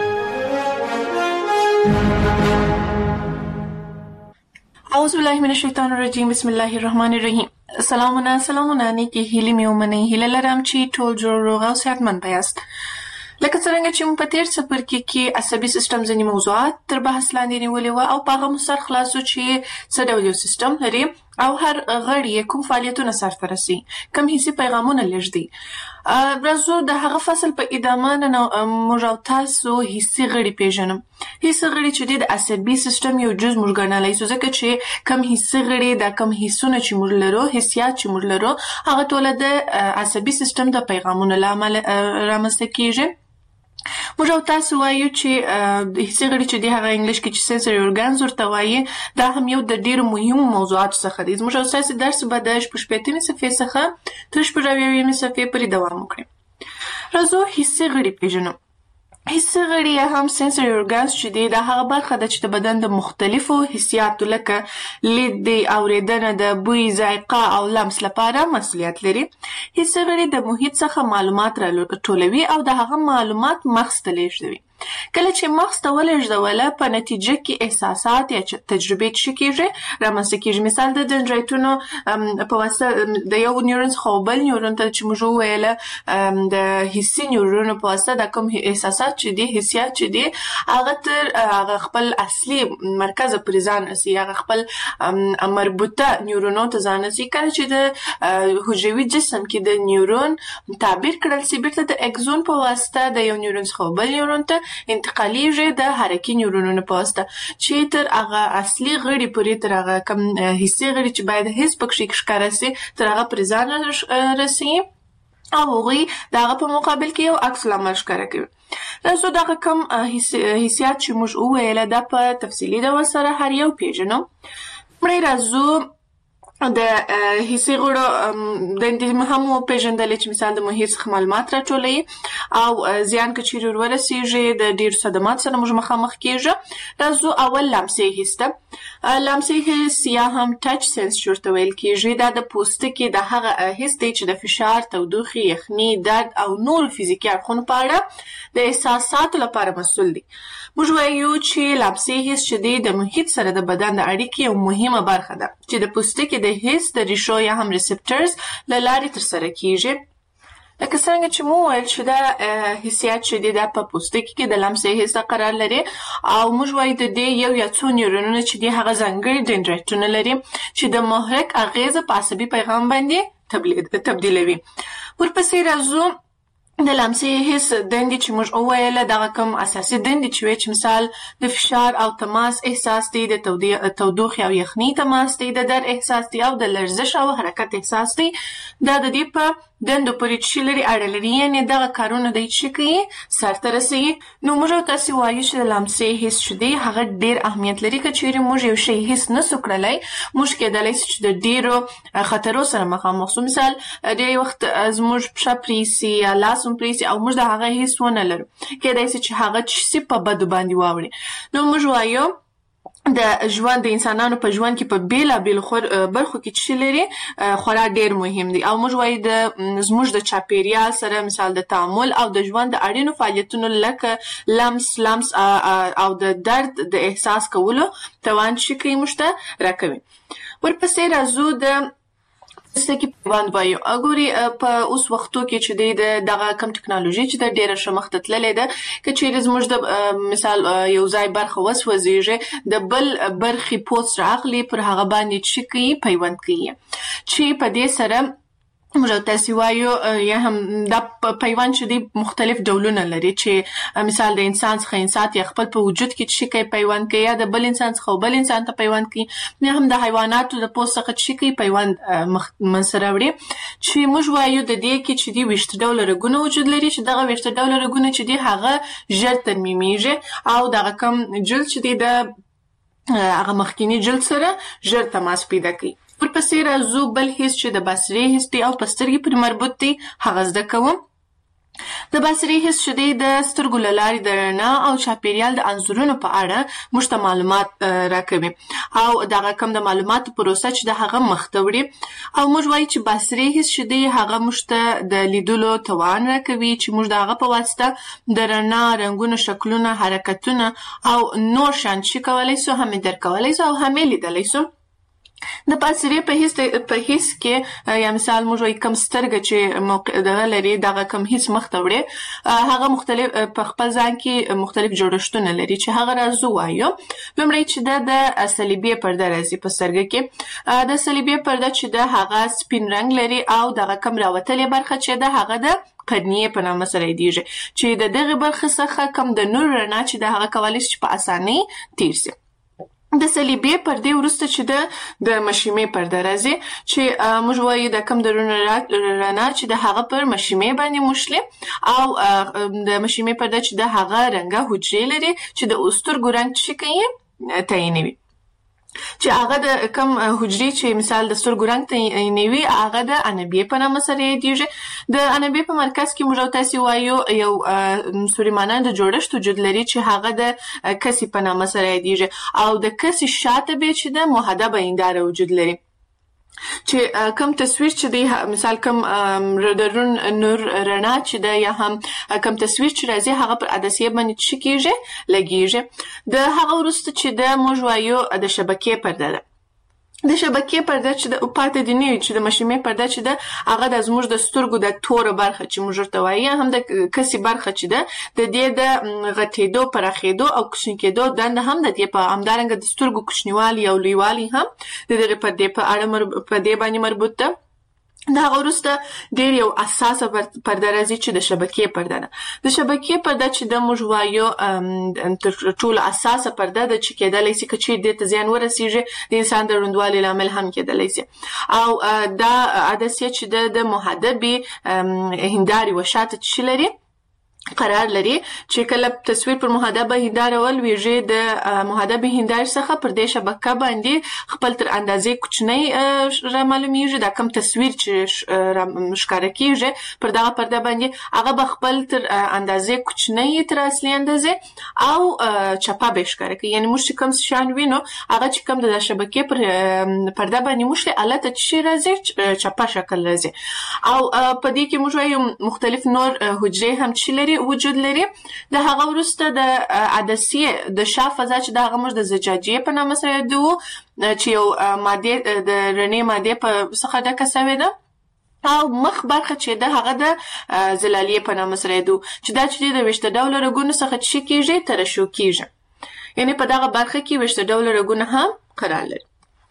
اعوذ بالله من الشیطان الرجیم، بسم الله الرحمن الرحیم. سلامونه نیکی هیلې مې ومنئ. هیله لرم چې ټول جوړ روغ او صحتمند یاست. لکه څنګه چې موږ په تیر څپرکي کې عصبي سیستم ځینې موضوعات تر بحث لاندې نیولي وو او په هغه مو سر خلاصو چې څه ډول یو سیستم لري او هر غړی یې کوم فعالیتونه سرته رسوي، کوم حسي پیغامونه لیږدي. راځو د هغه فصل په ادامه نن موږ او تاسو حسي غړي پیژنم. حسي غړي چې د عصبي سیستم یو جز موږ ګڼلی شو، ځکه چې کوم حسي غړي دا کوم حسونه چې موږ لرو، حسیات چې موږ لرو، هغه ټوله د عصبي سیستم د پیغامونو له امله رامنځته کیږي. موږ او تاسو وایو چې د حسي غړي چې دی هغه انګلیش کې چې سنسوري اورګانز ورته وایي، دا هم یو د ډیرو مهمو موضوعاتو څخه دی. زموږ او تاسو درس به د 18مې صفحې څخه تر 18مې صفحې پورې دوام وکړي. راځو حسي غړي پیژنو. حسي غړي هم سنسوري اورګانز چې دی دا هغه برخه ده چې د بدن د مختلفو حسیاتو لکه لید، اوریدنه، د بوی، ذایقه او لمس لپاره مسؤلیت لري. حسي غړي د محیط څخه معلومات راټولوي او د هغه معلومات مغز ته لیږدوي. کله چې مغز ته ولېږدوله په نتیجه کې احساسات یا تجربې څه کېږي رامنځته کېږي. مثال د دندرایتونو په واسطه د یو نیورون څخه بل نیورون ته چې موږ وویله د حسي نیورونو په واسطه د کوم احساسات چې دي حسیات چې دي هغه تر هغه خپل اصلي مرکز پرې ځان رسي، هغه خپل مربوطه نیورونو ته ځان رسي. کله چې د حجروي جسم کې د نیورون تعبیر کړل سي بیرته د اکزون په واسطه د یو نیورون څخه بل نیورون ته انتقالیږي د حرکي نیورونونو په واسطه چې تر هغه اصلي غړي پورې تر هغه کم حسي غړي چې باید حس پکې ښکاره سي تر هغه پرې ځان رسي او هغوی د هغه په مقابل کې یو عکس العمل ښکاره کوي. زه دغه کم حسیات چې موږ وویله دا په تفصیلي ډول سره هر یو پیژنو. مړی راځو د حسي غړو دندې هم وپېژندلې چې مثال د محیط څخه معلومات راټولوي او زیان که چیرې ورورسېږي د ډېرو صدماتو سره موږ مخامخ کېږو. راځو اول لمسي حس ته. لمسي حس یا هم ټچ سنس چې ورته ویل کېږي دا د پوستکي د هغه حس دی چې د فشار، تودوخې، یخني، درد او نورو فزیکي اړخونو په اړه د احساساتو لپاره مسؤل دی. موږ وایو چې لمسي حس چې دی د محیط سره د بدن د اړیکې یو مهمه برخه ده چې د پوستکي د حس د ریشو یا هم ریسپټرز له لارې ترسره کېږي. لکه څنګه چې مو ویل چې دا حسیات چې دي دا په پوستکي کې د لمسي حس قرار لري او موږ وایو د دې یو یا څو نیورونونه چې دي هغه ځانګړي دندرایتونه لري چې د محرک اغیزه په عصبي پیغام باندې تبدیلوي. ورپسې راځو د لمسي حس دندې چې موږ وویله دغه کوم اساسي دندې چې مثال د فشار او تماس احساس دی، د تودوخې او یخني تماس دی، د درد احساس دی او د لرزش او حرکت احساس دی. دا د دې په دندو پورې چې لري اړه لري، یعنې دغه کارونه دی چې کوي سرته رسوي. نو موږ تاسې وایو چې د لمسي حس چې دی هغه ډېر اهمیت لري. که چیرې موږ یو شی حس نسو کړلی موږ کېدلی سي چې د ډېرو خطرو سره مخامخ سو. مثال ډېری وخت زموږ پښه پرېسي یا لاس هم پرېسي او موږ د هغه حس ونه لرو، کېدای سي چې هغه څه سي په بدو باندې واوړي. نو موږ وایو د ژوند د انسانانو په ژوند کې په بیلابیلو برخو کې چې لري خورا ډېر مهم دي او موږ وایو د زموږ د چاپیریال سره مثال د تعامل او د ژوند د اړینو فعالیتونو لکه لمس او د درد د احساس کولو توان چې کوي موږ ته راکوي. ورپسې راځو د کې پیوند وایو. ګوري په اوس وختو کې چې دی دغه کم ټکنالوژي چې د ډېره ښه مخته تللې ده که چیرې زموږ د مثال یو ځای برخه وسوځېږي د بل برخې پوسټ راغلي پر هغه باندې چې کوي پیوند کوي چې په دې سره موږ تاسې وایو یا هم دا پیوند چې دی مختلف ډولونه لري چې مثال د انسان څخه انسان یا خپل په وجود کې چې کوي پیوند کوي یا د بل انسان څخه بل انسان ته پیوند کوي یا هم د حیواناتو د پوست څخه چې کوي پیوند منځته راوړي چې موږ وایو د دې کې چې دی 20 ډوله رګونه وجود لري چې دغه 20 ډوله رګونه چې دی هغه ژر ترمیمیږي او دغه کم جلد چې دی د هغه مخکینی جلد سره ژر تماس پیدا کوي. ورپسې راځو بل حس چې د بصري حس دی او په سترګې پورې مربوط دی هغه زده کوم. د بصري حس چې دی د سترګو له لارې د رڼا او چاپیریال د انځورونو په اړه موږ ته معلومات راکوي او دغه کم د معلوماتو پروسه چې د هغه مخته وړي او موږ وایو چې بصري حس چې دی هغه موږ ته د لیدلو توان راکوي چې موږ د هغه په واسطه د رڼا، رنګونو، شکلونه، حرکتونه او نور شیان چې کولی سو هم درک کولی سو او هم لیدلی سو. د بصري په حس کې یا مثال موږ وایو کم سترګه چې دغه لري دغه کم حس مخته وړي هغه مختلف په خپل ځان کې مختلف جوړښتونه لري چې هغه راځو وایو. لومړی چې د صلیبي پرده راځي په سترګه کې د صلیبي پرده چې د هغه سپین رنګ لري او دغه کم راوتلې برخه چې د هغه د قرنیه په نامه سره یادیږي چې د دغه برخه څخه کم د نور رڼا چې د هغه کولی شي په اسانۍ تیر سي. د صلیبي پردې وروسته چې د مشیمې پرده راځي چې موږ وایو د کم د رڼا چې د هغه پر مشیمې باندې موشلي او د مشیمې پرده چې د هغه رنګه حجرې لري چې د سترګو رنګ چې کوي تعینوي چې هغه د کم حجرې چې مثال د سترګو رنګ تعینوي هغه د انبیې په نامه سره یادیږي. د انبیې په مرکز کې موږ تاسې وایو یو سوري مانند جوړښت وجود لري چې هغه د کسي په نامه سره یادیږي او د کسي شاته به چې د محدبه هنداره وجود لري چې کم تصویر چې دی مثال کم نور رڼا چې ده یا هم کم تصویر چې راځي هغه پر عدسیه باندې څه کېږي لګېږي. د هغه وروسته چې ده موږ وایو د شبکې پرده ده. د شبکې پرده چې د پاتې دي نه چې د مشیمې پرده چې ده هغه د زموږ د سترګو د توره برخه چې موږ ورته وایو هم د کسي برخه چې ده د دې د غټېدو پراخېدو او کوچني کېدو دنده هم د دې په همدارنګه د سترګو کوچنیوالي او لویوالي هم د دغې پردې په اړه په دې باندې مربوط ده. د هغه وروسته ډېر یو اساسه پرده راځي چې د شبکې پرده ده. د شبکې پرده چې د موږ وایو تر ټولو اساسه پرده ده چې کېدلی شي که چیرې دې ته زیان ورسېږي د انسان د ړندوالي لامل هم کېدلی شي. او دا عدسیه چې د محدبې هندارې وشاته چې لري قرار لري چې کله تصویر پر محدبه هنداره ولویږي د محدبه هندارې څخه پر دې شبکه باندې خپل تر اندازې کوچنی معلومیږي. دا کم تصویر چې ښکاره کیږي پر دغه پرده باندې هغه به خپل تر اندازې کوچنی تر اصلي اندازې او چپه به ښکاره کوي. یعنی موږ چې کوم شان وینو هغه چې کوم د شبکې پر پرده باندې موږ الته چې راځي چپه شکل راځي. او په دې کې موږ وایو مختلف نور حجرې هم چې لري وجود لري. د هغه وروسته د عدسیه د شا فضا چې د هغه موږ د زجاجیې په نامه سره یادوو چې یو مادې د رڼې مادې په څخه ډکه سوې ده. او مخ برخه چې ده هغه د زلالیې په نامه سره یادوو چې دا چې د ویشته ډوله رګونو څخه څه کېږي ترشح کېږي. یعنې په دغه برخه کې ویشته ډوله رګونه هم قرار لري.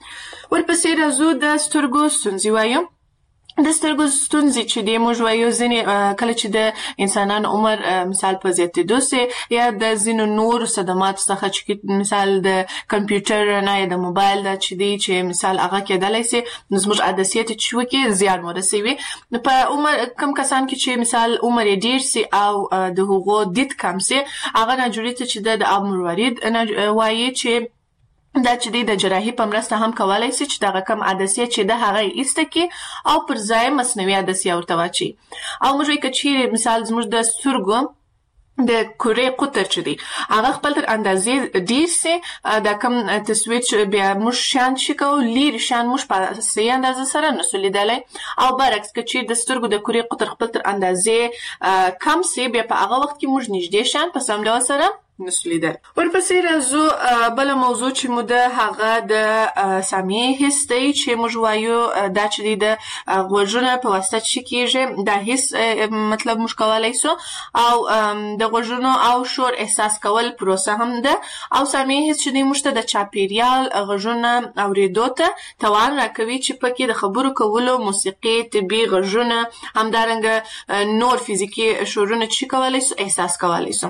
ورپسې راځو د سترګو ستونزې وایو. د سترګو ستونزې چې دی موږ وایو ځینې کله چې د انسانانو عمر مثال په زیاتېدو سي یا د ځینو نورو صدماتو څخه چې مثال د کمپیوټر نه یا د موبایل دا چې دی چې مثال هغه کېدلی سي نو زموږ عدسیې ته چې وکړي زیان ورسوي. په عمر کم کسان کې چې مثال عمر یې ډېر سي او د هغو دید کم سي هغه ناجوړي ته چې د اب مروارید وایي چې دا چې د جراحي په مرسته هم کولای شي چې دغه کم عدسیه چې د هغه ایسته کې او پر ځای مصنوعي عدسیه ورته واچي. او موږ وایو که چیرې مثال زموږ د سترګو د کورې قطر چې دی هغه خپل تر اندازې ډېر سي دا کم تصویر چې بیا موږ شیان چې کوو لرې شیان موږ په صحیح اندازه سره نسو لیدلی. او برعکس که چیرې د سترګو د کورې قطر خپل تر اندازې کم سي بیا په هغه وخت کې موږ نږدې شیان په سم ډول سره نسو لیدل. ورپسې راځو بله موضوع چې مو ده هغه د سامعې حس دی چې موږ وایو دا چې دی د غوږونه په واسطه چې کېږي دا حس مطلب موږ کولی سو او د غوږونو او شور احساس کول پروسه هم ده. او سامعې حس چې دی موږ ته د چاپېریال غږونه اورېدو ته توان راکوي چې پکې د خبرو کولو موسیقي طبي غږونه همدارنګه نور فزیکي شورونه چې کولی سو احساس کولی سو.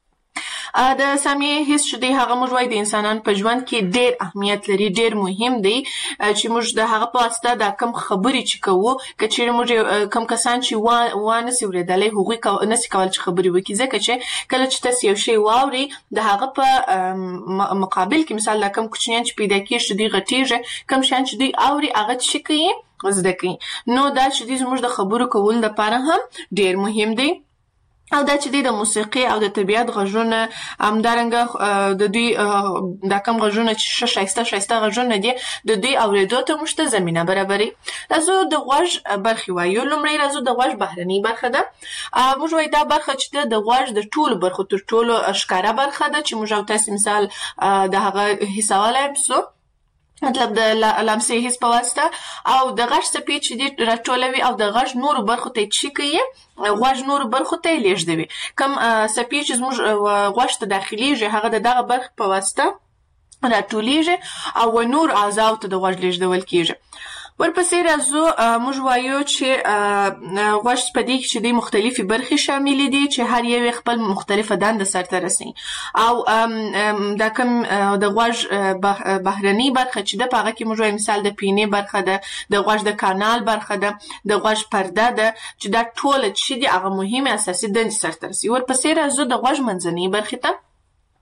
د سامعې حس چې دی هغه موږ وایو د انسانانو په ژوند کې ډېر اهمیت لري ډېر مهم دی چې موږ د هغه په واسطه دا کم خبرې چې کوو که چیرې موږ کم کسان چې وانسي اورېدلی هغوی نسي کولی چې خبرې وکړي ځکه چې کله چې تاسې یو شی واورئ د هغه په مقابل کې مثال دا کم کوچنیان چې پیدا کېږي چې دوی غټېږي کم شیان چې دوی اوري هغه څه کوي زده کوي. نو دا چې دی زموږ د خبرو کولو لپاره هم ډېر مهم دی. او دا چې دی د موسیقي او د طبیعت غږونه همدارنګه د دوی دا کم غږونه چې ښایسته غږونه دي د دوی اورېدو ته موږ ته زمینه برابروي. راځو د غوږ برخې وایو. لومړی راځو د غوږ بهرنۍ برخه ده. موږ وایو دا برخه چې ده د غوږ د ټولو برخو تر ټولو ښکاره برخه ده چې موږ او تاسې مثال د هغه حسولی سو مطلب د لمسې حس په واسطه او د غږ څپې چې دي راټولوي او د غږ نورو برخو ته چې کوي غوږ نورو برخو ته یې لېږدوي. کوم څپې چې زموږ غوږ ته داخلېږي هغه د دغه برخې په واسطه راټولېږي او نور اعضاو ته د غوږ لېږدول کېږي. ورپسې راځو موږ وایو چې غوږ په دې کې چې دی مختلفې برخې شاملې دي چې هر یو یې خپل مختلفه دنده سرته رسوي. او دا کوم د غوږ بهرنۍ برخه چې ده په هغه کې موږ وایو مثال د پینې برخه ده د غوږ د کانال برخه ده د غوږ پرده ده چې دا ټوله چې دي هغه مهمې اساسي دندې سرته رسوي. ورپسې راځو د غوږ منځنۍ برخې ته.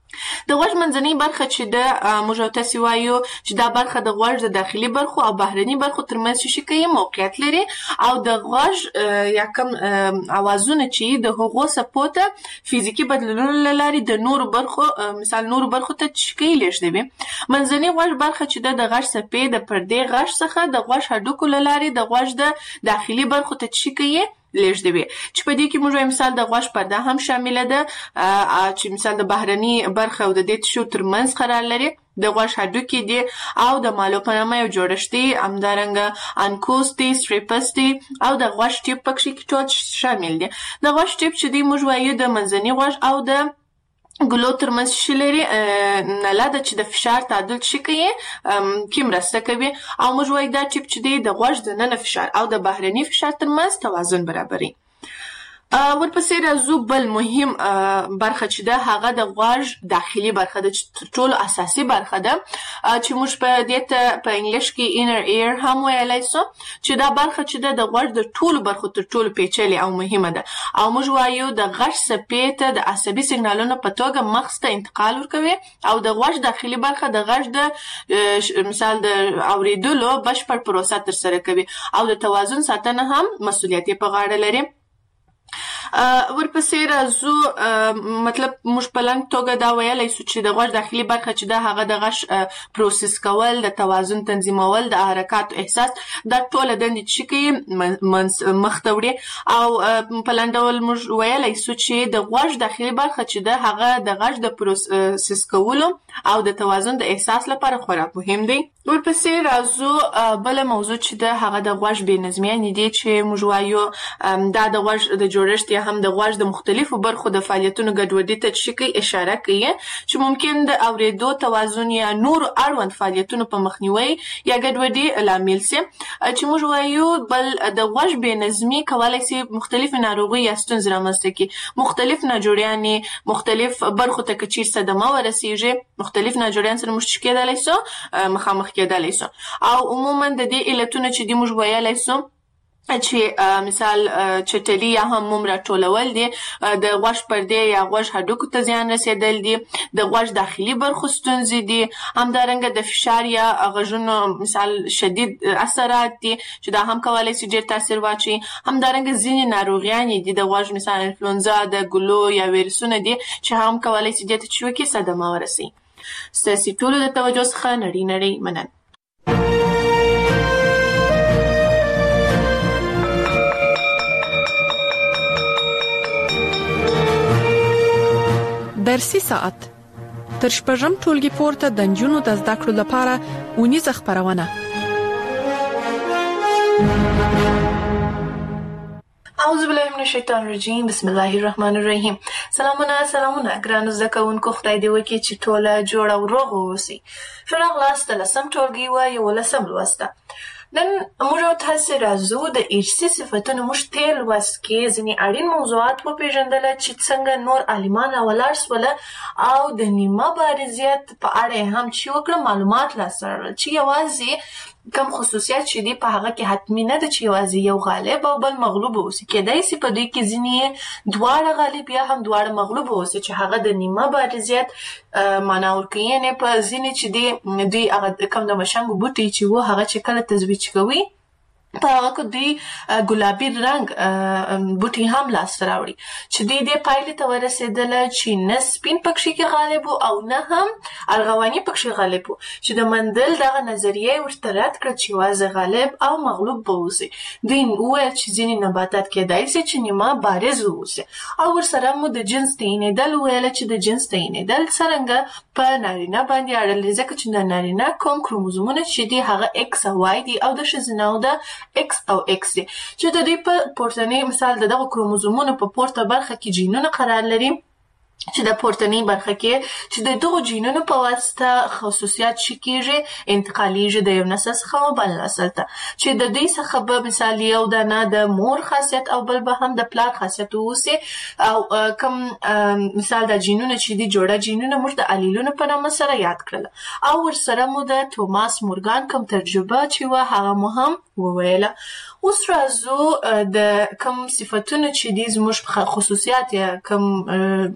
د غوږ منځنۍ برخه چې د موږ او تاسې وایو چې دا برخه د غوږ د داخلي برخو او بهرني برخو ترمنځ شي کوي موقعیت لري او د غوږ یا کوم اوازونه چې د هغو څپو ته فزیکي بدلونونو له لارې د نورو برخو مثال نورو برخو ته چشکۍ لیږدوي. منځنۍ غوږ برخه چې د غوږ څپې د پردې غږ څخه د غوږ هډوکو له لارې د غوږ د داخلي برخو ته چشکۍ لیږدوي چې په دې کې موږ مثال د غوږ پرده هم شامله ده چې مثال د بهرني برخه او د دې تشو ترمنځ قرار لري. د غوږ هډوکي دي او د مالو په نامه یو جوړښت دی همدارنګه انکوس دی ستریپس دی او د غوږ ټیپ پکې ټول شامل دي. د غوږ ټیپ چې دی موږ وایو د منځني غوږ او د ګلو ترمنځ شي لري نله ده چې د فشار تعادل شي کوي کې مرسته کوي او موږ وایو دا ټیپ چې دی د غوږ د ننه فشار او د بهرني فشار ترمنځ توازن برابري. ورپسې راځو بل مهم برخه چې ده هغه د غوږ داخلي برخه ده چې تر ټولو اساسي برخه ده چې موږ په دې ته په انګلیش کې inner ear هم ویلی سو چې دا برخه چې ده د غوږ د ټولو برخو تر ټولو پیچلې او مهمه ده او موږ وایو د غوږ څپې ته د عصبي سیګنالونو په توګه مغز ته انتقال ورکوي او د غوږ داخلي برخه د غوږ د مثال د اورېدلو بشپړ پروسه ترسره کوي او د توازن ساتنه هم مسؤلیت یې په غاړه لري. ورپسې راځو مطلب موږ په لنډ توګه دا ویلی سو چې د غوږ داخلي برخه چې ده هغه د غږ پروسس کول د توازن تنظیمول د حرکاتو احساس دا ټوله دندې چې کوي مخته وړي او په لنډ ډول موږ ویلی سو چې د غوږ داخلي برخه چې ده هغه د غږ د پروسس کولو او د توازن د احساس لپاره خورا مهم دی. ورپسې راځو بله موضوع چې ده هغه د غوږ بې نظمیانې دي چې موږ وایو دا د غوږ د جوړښت یا هم د غوږ د مختلفو برخو د فعالیتونو ګډوډي ته چې کوي اشاره کوي چې ممکن د اورېدو توازن یا نورو اړوند فعالیتونو په مخنیوي یا ګډوډي لامل سي چې موږ وایو بل د غوږ بې نظمي کولی سي مختلفې ناروغۍ یا ستونزې رامنځته کړي. مختلف ناجوړیانې مختلف برخو ته که چیرې صدمه ورسیږي مختلف ناجوړیان سره موږ کېدلی سو مخامخ کېدلی سو او عموما د دې علتونه چې دي موږ ویلی سو چې مثال چټلي یا هم موم راټولول دي د غوږ پردې یا غوږ هډوکو ته زیان رسېدل دي د غوږ داخلي برخو ستونزې دي همدارنګه د فشار یا غږونو مثال شدید اثرات دي چې دا هم کولی سي ډېر تاثیر واچوي. همدارنګه ځینې ناروغیانې دي د غوږ مثال انفلونزا د ګلو یا ویروسونه دي چې هم کولی سي دې ته چې وکړي صدمه ورسوي. ستاسې ټولو د توجه څخه نړۍ مننه. درسي ساعت تر شپږم ټولګي پورته د نجونو د زده کړو لپاره اونیزه خپرونه. اعوذ بالله من الشیطان الرجیم بسم الله الرحمن الرحیم. سلامونه ګرانو زده کوونکو خدای دې وکړي چې ټوله جوړ او روغ واوسئ. ښه راغلاست د 10م ټولګي و 11م لوست. نن موږ تاسې راځو د ارثي صفتونو موږ تېر لوست کې ځینې اړین موضوعات وپېژندله چې څنګه نور عالمان راولاړ سوله او د نیمه بارزیت په اړه یې هم چې وکړه معلومات لاسته راوړل چې یوازې کم خصوصیات چې دي په هغه کې حتمي نه ده چې یوازې یو غالب او بل مغلوب اوسي. کېدای سي په دوی کې ځینې دواړه غالب یا هم دواړه مغلوب اوسي چې هغه د نیمه بارزیت معنا ورکوي. یعنې په ځینې چې دي دوی هغه کم د مشنګو بوټي چې و هغه چې کله تزویج کوي په هغه کې دوی ګلابي رنګ بوټي هم لاسته راوړي چې دوی دې پایلې ته ورسېدله چې نه سپین پکښې کې غالب او نه هم ارغواني پکښې غالب چې د مندل دغه نظریه یې ورته رد کړه چې یوازې غالب او مغلوب به اوسي. دوی وویل چې ځینې نباتات کېدای سي چې نیمه بارز واوسي او ورسره مو د جنس تعینېدل وویله چې د جنس تعینېدل څرنګه په نارینه باندې اړه لري ځکه چې د نارینه کوم کروموزومونه چې دي هغه ایکس او واي دي او د ښځینه د X او X دي چې د دې په پورتنۍ مثال دغه کروموزومونو په پورته برخه کې جینونه قرار لري چې د پورتنۍ برخه کې چې د دغو جینونو په واسطه خصوصیات شي کېږي انتقالیږي د یو نسل څخه بل نسل ته چې د دې څخه به مثال یو دانه د مور خاصیت او بل به هم د پلار خاصیت اوسي او کوم مثال د جینونو چې دي جوړه جینونه موږ د الیلونو په نامه سره یاد کړل او ورسره مو د توماس مورګان کوم تجربه چې و هغه مو هم وویله. اوس راځو د کوم صفتونو چې دي زموږ خصوصیات یا کوم د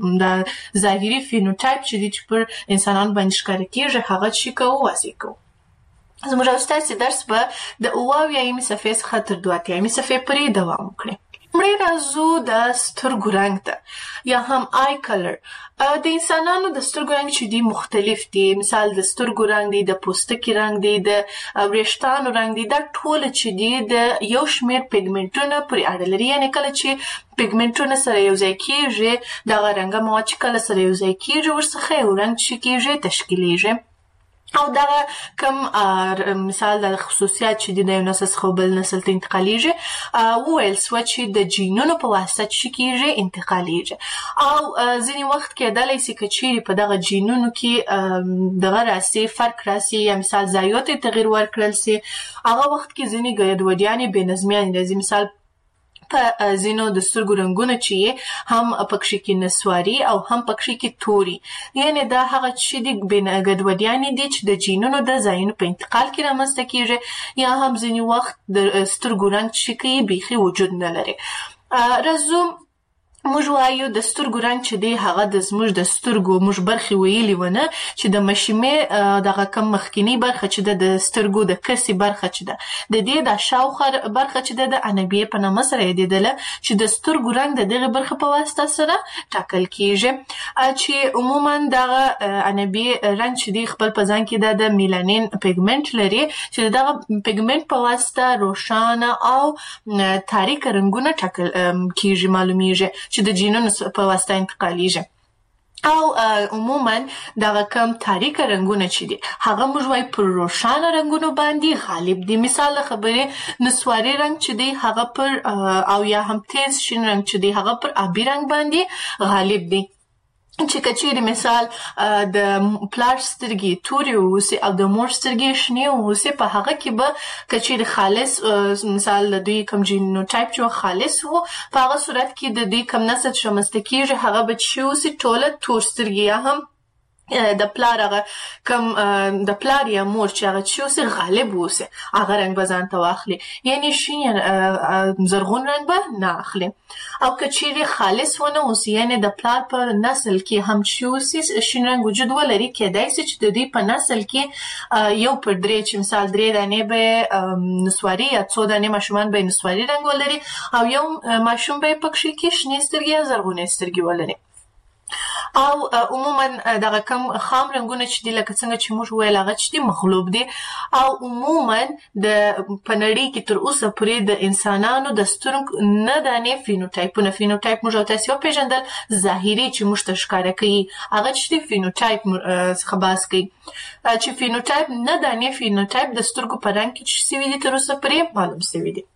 ظاهري فینوټایپ چې د پر انسانانو باندې ښکاره کیږي هغه چې کوو واضح کوو. زموږ استاد درس به د اوویایمې صفحې څخه تر 82 صفحې پورې دوام وکړي. مړی راځو د سترګو رنګ ته یا هم آی کلر. د انسانانو د سترګو رنګ چې دی مختلف دي. مثال د سترګو رنګ دی، د پوستکي رنګ دی، د وریښتانو رنګ دی. دا ټول چې دی د یو شمیر پیګمنټونو پورې اړه لري. یعنی کله چې پیګمنټونه سره یو ځای کیږي دغه رنګه مواد چې کله سره یو ځای کیږي ورڅخه یو رنګ چې کیږي تشکیلیږي. او دغه کم مثال د خصوصیات چې د یو نسل څخه بل نسل ته انتقالیږي وویل سو چې د جینونو په واسطه چې کیږي انتقالیږي. او ځینې وخت کېدلی شي که چیرې په دغه جینونو کې دغه راسي فرق راسي یا مثال ضایعات تغییر ورکړل شي هغه وخت کې ځینې ګډوډیانې بې نظمیانې راځي. مثال په ځینو د سترګو رنګونه چې هم پکښې کې نسواري او هم پکښې کې توري. یعنی دا هغه چې د ګډوډیانې دي چې د جینونو د ځایونو په انتقال کې رامنځته کیږي یا هم ځینې وخت د سترګو رنګ چې کوي بیخي وجود نه لري. راځو موږ وایو د سترګو رنګ چې دی هغه د زموږ د سترګو موږ برخې ویلي ونه چې د مشیمې دغه کم مخکینی برخه چې د سترګو د کسي برخه چې ده د دې د شاوخه برخه چې د انبیه په نامه سره یادېدله چې د سترګو رنګ د دغه برخه په واسطه سره ټاکل کیږي چې عموما دغه انبیه رنګ چې دی خپل په ځان کې د میلانین پیګمنټ لري چې دغه پیګمنټ په واسطه روښانه او تاریک رنگونه ټاکل کیږي معلومیږي چې د جینونو په واسطه انتقالیږي. او عموما دغه کم تاریک رنگونه چې دي هغه موږ وایو پر روښانه رنگونو باندې غالب دي. مثال خبره نسواري رنگ چې دی هغه پر او یا هم تیز شین رنگ چې دی هغه پر آبي رنگ باندې غالب دي. چې کچېرې مثال د پلار سترګې تورې اوسي او د مور سترګې شنې اوسي په هغه کې به کچېرې خالص مثال د دوی کم جینوټایپ چې خالص وو په هغه صورت کې د دوی کم نسل چې رامنځته کیږي هغه به چې اوسي ټوله تور سترګې یا هم د پلار هغه کم د پلار یا مور چې هغه چې اوسي غالب اوسي هغه رنګ به ځان ته واخلي. یعنی شین زرغون رنګ به نه اخلي. او که چیرې خالص ونه اوسي یعنی د پلار په نسل کې هم چې اوسي شین رنګ وجود ولري کېدای شي چې د دوی په نسل کې یو پر درې چې مثال 3 دانې به نسواري یا 2 دانې ماشومان به نسواري رنګ ولري او یو ماشوم به پکښې کې شنې سترګې یا زرغونې سترګې ولري. او عموما دغه کم خام رنگونه چې دی لکه څنګه چې موږ ویل هغه چې دی مغلوب دي. او عموما د پنړی کې تر اوسه پورې د انسانانو د سترګو نه دانې فینوټایپ موږ تاسو پیژندل ظاهري چې موږ ته ښکاره کوي هغه چې دی فینوټایپ څخه بحث کوي چې فینوټایپ نه دانې فینوټایپ د سترګو په رنګ کې چې سوي دي تر اوسه پورې معلوم سوي دي.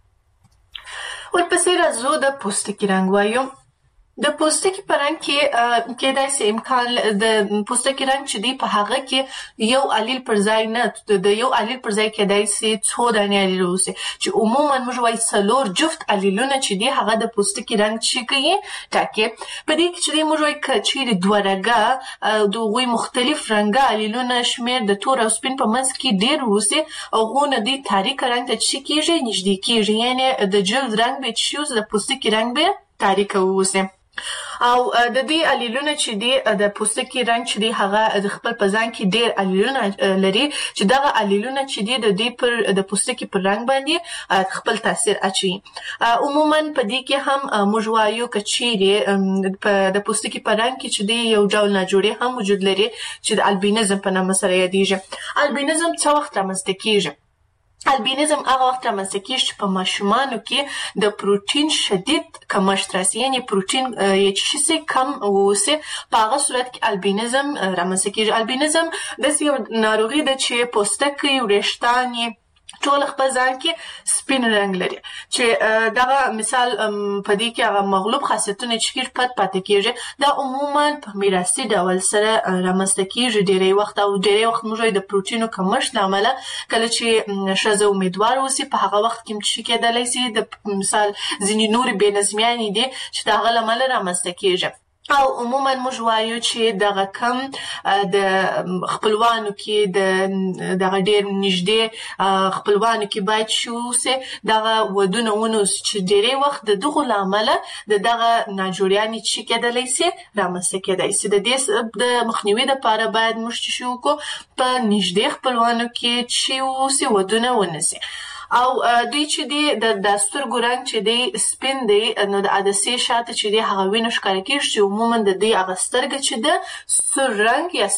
ورپسې راځو د پوستکي رنګ وایو. د پوستکي په رنګ کې کېدای شي امکان د پوستکي رنګ چې دی په هغه کې یو الیل پر ځای نه د یو الیل پر ځای کېدای شي 2 دانې الیل اوسي چې عموما موږ وایو 4 جفت الیلونه چې دی هغه د پوستکي رنګ چې کوي ټاکي. په دې کې چې موږ وایو چې دوه رنګه دوه مختلف رنګه الیلونه شمیر د تور او سپین په منځ کې ډېر اوسي او غونه دی تاریک رنګ ته چې کېږي نږدې کېږي یعنی د جلد رنګ به چې د پوستکي رنګ به تاریک اوسي. او د دې الیلونه چې دی د پوستکي رنګ چې دی هغه د خپل په ځان کې ډېر الیلونه لري چې دغه الیلونه چې دی د دې پر د پوستکي پر رنګ باندې خپل تاثیر اچوي. عموما په دې کې هم موږ وایو کچېرې د پوستکي په رنګ کې چې دی یو ډول ناجوړي هم وجود لري چې د البینزم په نامه سره یادېږي. البینزم څه وخت رامنځته کېږي؟ البینزم هغه وخت رامنځته کېږي چې په ماشومانو کې د پروټین شدید کمښت راسي یعنی پروټین چې کم اوسي په هغه صورت کې البینزم رامنځته کېږي. البینزم داسې یو ناروغي ده چې پوستکی وریښتان ټول خپل ځان کې سپین رنګ لري چې دغه مثال په دې کې هغه مغلوب خاصیتونه چې پاتې کېږي دا عموما په میراثي ډول سره رامنځته کېږي ډېری وخت او ډېری وخت موږ د پروټینو کمښت له امله کله چې ښځه امیدوار اوسي په هغه وخت کې چې کېدلی شي د مثال ځینې نورې بې نظمیانې دي چې د هغه له امله رامنځته کېږي. او عموما موږ وایو چې دغه کم د خپلوانو کې دغه ډېر نږدې خپلوانو کې باید شوسي دغه ودونه ونوس چې ډېری وخت د دغه لامل دغه ناجوړیانې چې کېدلی سي رامنځته کېدای سي. د دې د مخنیوي لپاره باید موږ چې شو کو په نږدې خپلوانو کې چې وسي ودونه ونسي. او دوی چې دی د سترګو رنګ چې دی سپین دی نو د عدسې شاته چې دی هغه وینه ښکاره کېږي چې عموما د دې هغه سترګه چې ده سور رنګ یا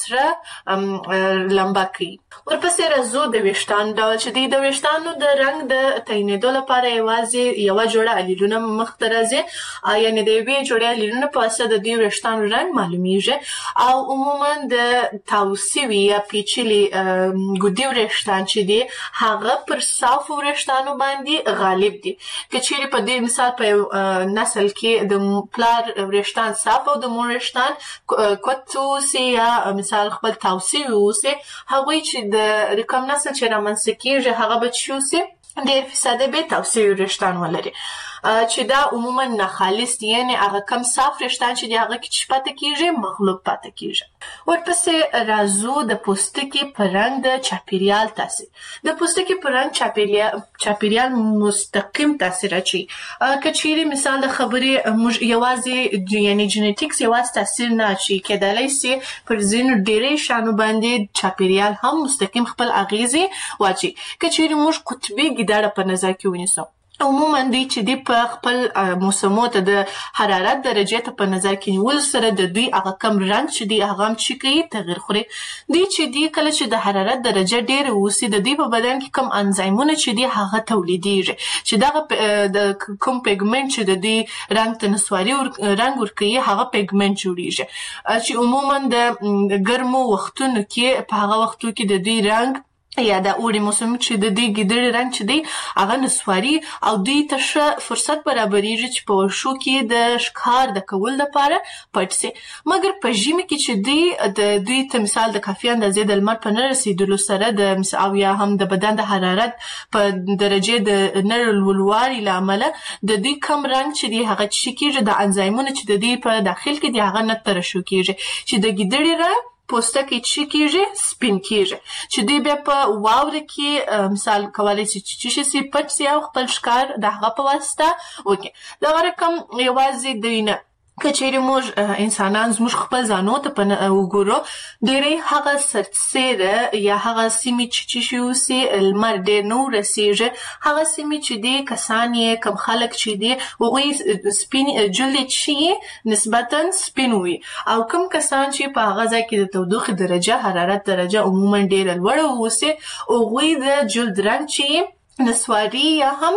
سره لمبه کوي. ورپسې راځو د ویښتانو ډول چې دی د ویښتانو د رنګ د تعینېدو لپاره یوازې یوه جوړه الیلونه مخته راځي، یعنې د یوې جوړې الیلونه په واسطه د دوی ویښتانو رنګ معلومیږي. او عموما د تاو سوي یا پیچلي ګودي وریښتان چې دی هغه پر صافو وریښتانو باندې غالب دي. که چیرې په دې مثال په یو نسل کې د پلار وریښتان صاف او د مور وریښتان کوت اوسي یا مثال خپل تاو سوي اوسي، هغوی چې د کوم نسل چې رامنځته کېږي هغه به چې اوسي 1% به تاو سوي وریښتان ولري، چې دا عموما ناخالص دي، یعنې هغه کم صاف وریښتان چې دي هغه کې چې پاته کېږي مغلوب پاته کېږي. ورپسې راځو د پوستکي په رنګ د چاپیریال تاثیر. د پوستکي په رنګ چاپیریال مستقیم تاثیر اچوي. که چیرې مثال د خبرې موږ یوازې یعنې جینیټیکس یوازې تاثیر نه اچوي، کېدلی سي پر ځینو ډېری شیانو باندې چاپیریال هم مستقیم خپل اغیزې واچوي. که چیرې موږ قطبي ګیدړه په نظر کې ونیسو، عموما دوی چې دی په خپل موسمو ته د حرارت درجې ته په نظر کې نیول سره د دوی هغه کم رنګ چې دی هغه هم چې کوي تغیر خوري. دوی چې دی کله چې د حرارت درجه ډېره اوسي د دوی په بدن کې کم انزایمونه چې دی هغه تولیدیږي چې دغه د کوم پیګمنټ چې د دوی رنګ ته نسواري رنګ ورکوي هغه پیګمنټ جوړیږي، چې عموما د ګرمو وختونو کې په هغه وختو کې د دوی رنګ یا د اوړي موسم چې د دې ګیدړې رنګ چې دی هغه نسواري او دوی ته ښه فرصت برابریږي چې په ورشو کې د ښکار د کول لپاره پټ سي. مګر په ژمي کې چې دوی ته مثال د کافي اندازې د لمر په نه رسېدلو سره او یا هم د بدن د حرارت په درجې د نه لوړوالي له امله د دوی کم رنګ چې دی هغه چې کېږي د انزایمونه چې د دوی په داخل کې دی هغه نه ترشح کېږي، چې د ګیدړې رنګ پوستکی چې کېږي سپین کېږي، چې دوی بیا په واوره کې مثال کولی شي چې شي پټ سي او خپل ښکار د هغه په واسطه وکړي. دغه رقم یوازې دوی نه، که چیرې موږ انسانان زموږ خپل ځانو ته وګورو، ډېری هغه سرتسیره یا هغه سیمې چې شي اوسي لمر ډېر نه ورسېږي، هغه سیمې چې دی کسان یې کم خلک چې دی هغوی سپین جلد چې نسبتا سپین وي، او کم کسان چې په هغه ځای کې د تودوخې درجه حرارت درجه عموما ډېره لوړه اوسي هغوی د جلد رنګ چې نسواري یا هم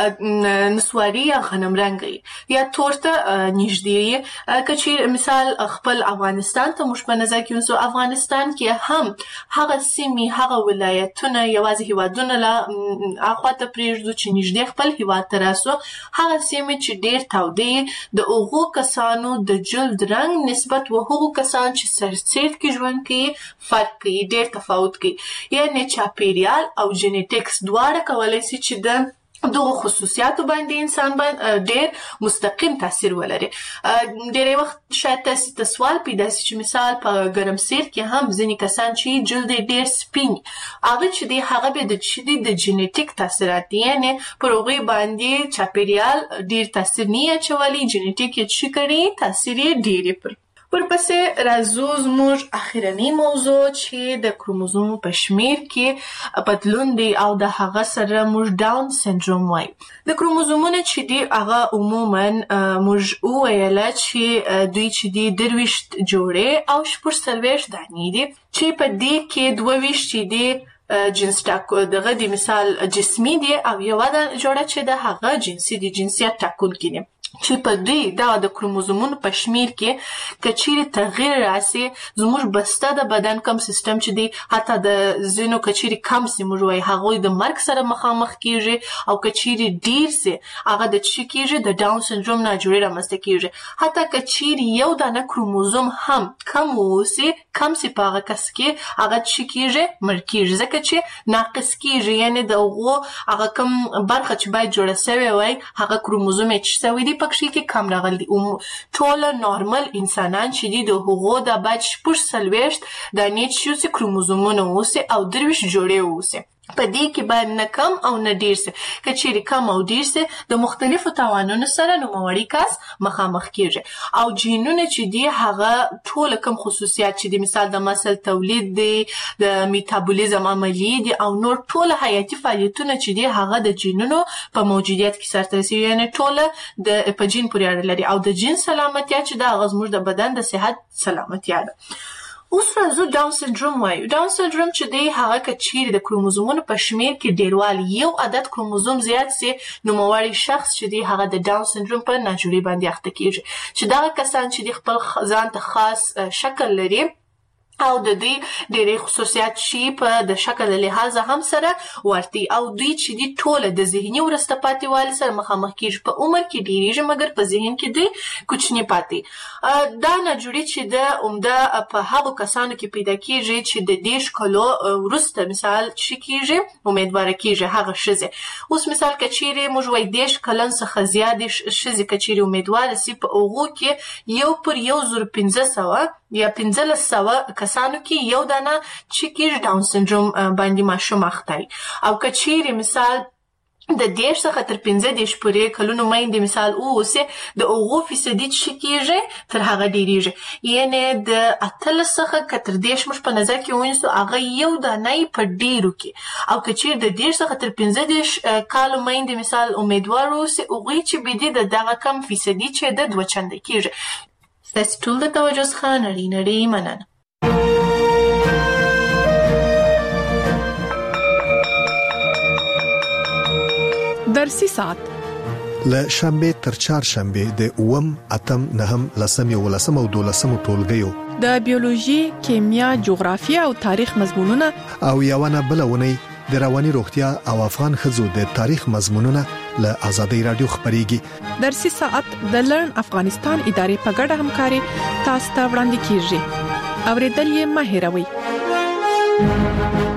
نسواري یا غنم رنګي یا تور ته نږدې. که چې مثال خپل افغانستان ته موږ په نظر کې ونیسو، افغانستان کې هم هغه سیمې هغه ولایتونه یوازې هیوادونه له اخوا ته پرېږدو چې نږدې خپل هیواد ته راسو، هغه سیمې چې ډېر تودې د هغو کسانو د جلد رنګ نسبت و هغو کسان چې سرسید کې ژوند کوي فرق کوي، ډېر تفاوت کوي. یعنې چاپیریال او جینیټیکس دواړه کولی شي چې د دغه خصوصیاتو باندې انسان باندې ډېر مستقیم تاثیر ولري. ډېری وخت شاید تاسو ته سوال پیدا شي چې مثال په ګرمسیر کې هم ځینې کسان چې جلد ډېر سپین هغه چې دی هغه به د جینیټیک تاثیرات دي، یعنې پر هغوی باندې چاپیریال ډېر تاثیر نه اچولی، جینیټیک یې چې کړي تاثیر یې ډېر پر. ورپسې راځو زموږ اخرنی موضوع چې د کروموزوم په شمیر کې بدلون دی او د هغه سره موږ ډاون سندروم وایو. د کروموزومونه چې دی هغه عموما موږ وویله چې دوی چې دی 23 جوړې او 40 دانې دي، چې په دې کې 22 چې دی جنس دغه د مثال جسمي دي او یوه جوړه چې د هغه جنسي دي، جنسیت ټاکونکي دي، چې په دوی د کروموزومونو په شمیر کې که چیرې تغییر راسي زموږ بسته د بدن کم سیستم چې دی حتی د ځینو که چیرې کم سي موږ وایي هغوی د مرګ سره مخامخ کېږي، او که چیرې ډیر سي هغه د څه کېږي د ډاون سندروم ناجوړي رامنځته کېږي. حتی که چیرې یو دانه کروموزوم هم کم اوسي کم سي په هغه کس کې هغه څه کېږي مړ کېږي، ځکه چې ناقص کېږي، یعنې د هغو هغه کم برخه چې باید جوړه سوې وای هغه کروموزوم یې څه سوی دی پکې کې کم راغلي ټول نورمال انسانان چې دي د هغو د باید 40 د نیچ کروموزومونه اوسه او 23 جوړې اوسه په دې کې باید نه کم او نه ډیر سه که چیرې کم او ډیر سه د مختلفو توانونو سره نوموړی کس مخامخ کیږي او جینونه چې دي هغه ټول کم خصوصیات چې دي مثال د مسل تولید دي د میټابولیزم عملی دي او نور ټول حیاتي فعالیتونه چې دي هغه د جینونو په موجودیت کې سرته رسیږي یعنی ټول د په جین پورې اړه لري او د جین سلامتیا چې د غزمور د بدن د صحت سلامتیا ده اوس راځو ډاون سنډروم وایو ډاون سنډروم چې دی هغه کچیر د کروموزومونو په شمیر کې ډیروالي یو عدد کروموزوم زیات سي نوموړی شخص چې دی هغه د ډاون سنډروم په ناجوړي باندې اخته کیږي چې دا کسان چې د خپل ځان ته خاص شکل لري او د دې ډېرې خصوصیات شي په د شکل لحاظ هم سره ورتي او دوی چې دي ټول د ذهني ورسته پاتې والي سره مخامخ کیږي په عمر کې ډېریږي مګر په ذهن کې دي کوچنی پاتې دا ناجوړي چې د عمده په هغو کسانو کې پیدا کیږي چې د 10 کلو وروسته مثال چې کیږي امیدواره کیږي هغه ښځې اوس مثال کچيري موږ وای 10 کلن څخه زیات ښځې کچيري امیدواره سي په هغو کې یو پر 1500 یا 1500 کسانو کې یو دانه چې کېږي ډاون سنډروم باندې ماشوم اخته او کچيري مثال د 10 څخه تر 15 پورې کلونو مېندې مثال اوسه د اوغو فیصدي چې کېږي تر هغه ډیریږي یعنی د 8 څخه تر 10 مش په نظر کې ونیسو هغه یو دانه په ډیرو کې او کچير د 10 څخه تر 15 کالو مېندې مثال امیدوار اوسه اوغي چې بده د دغه کم فیصدي چې د 2 چنده کېږي تاسو ټول د توجه څخه نړۍ مننه درسي ساعت له شنبه تر چهارشنبه د 8 اتم نهم لسم یو لسم او دولسم ټولګیو د بیولوژي کیمیا جغرافیه او تاریخ مضمونونه او یوونه بلونه د رواني روغتیا او افغان خزو د تاریخ مضمونونه له آزادۍ رادیو خبريږي درسي ساعت د لرن افغانستان ادارې په ګډه همکاري تاسو ته وړاندې کیږي اوریدل یې مه هېروئ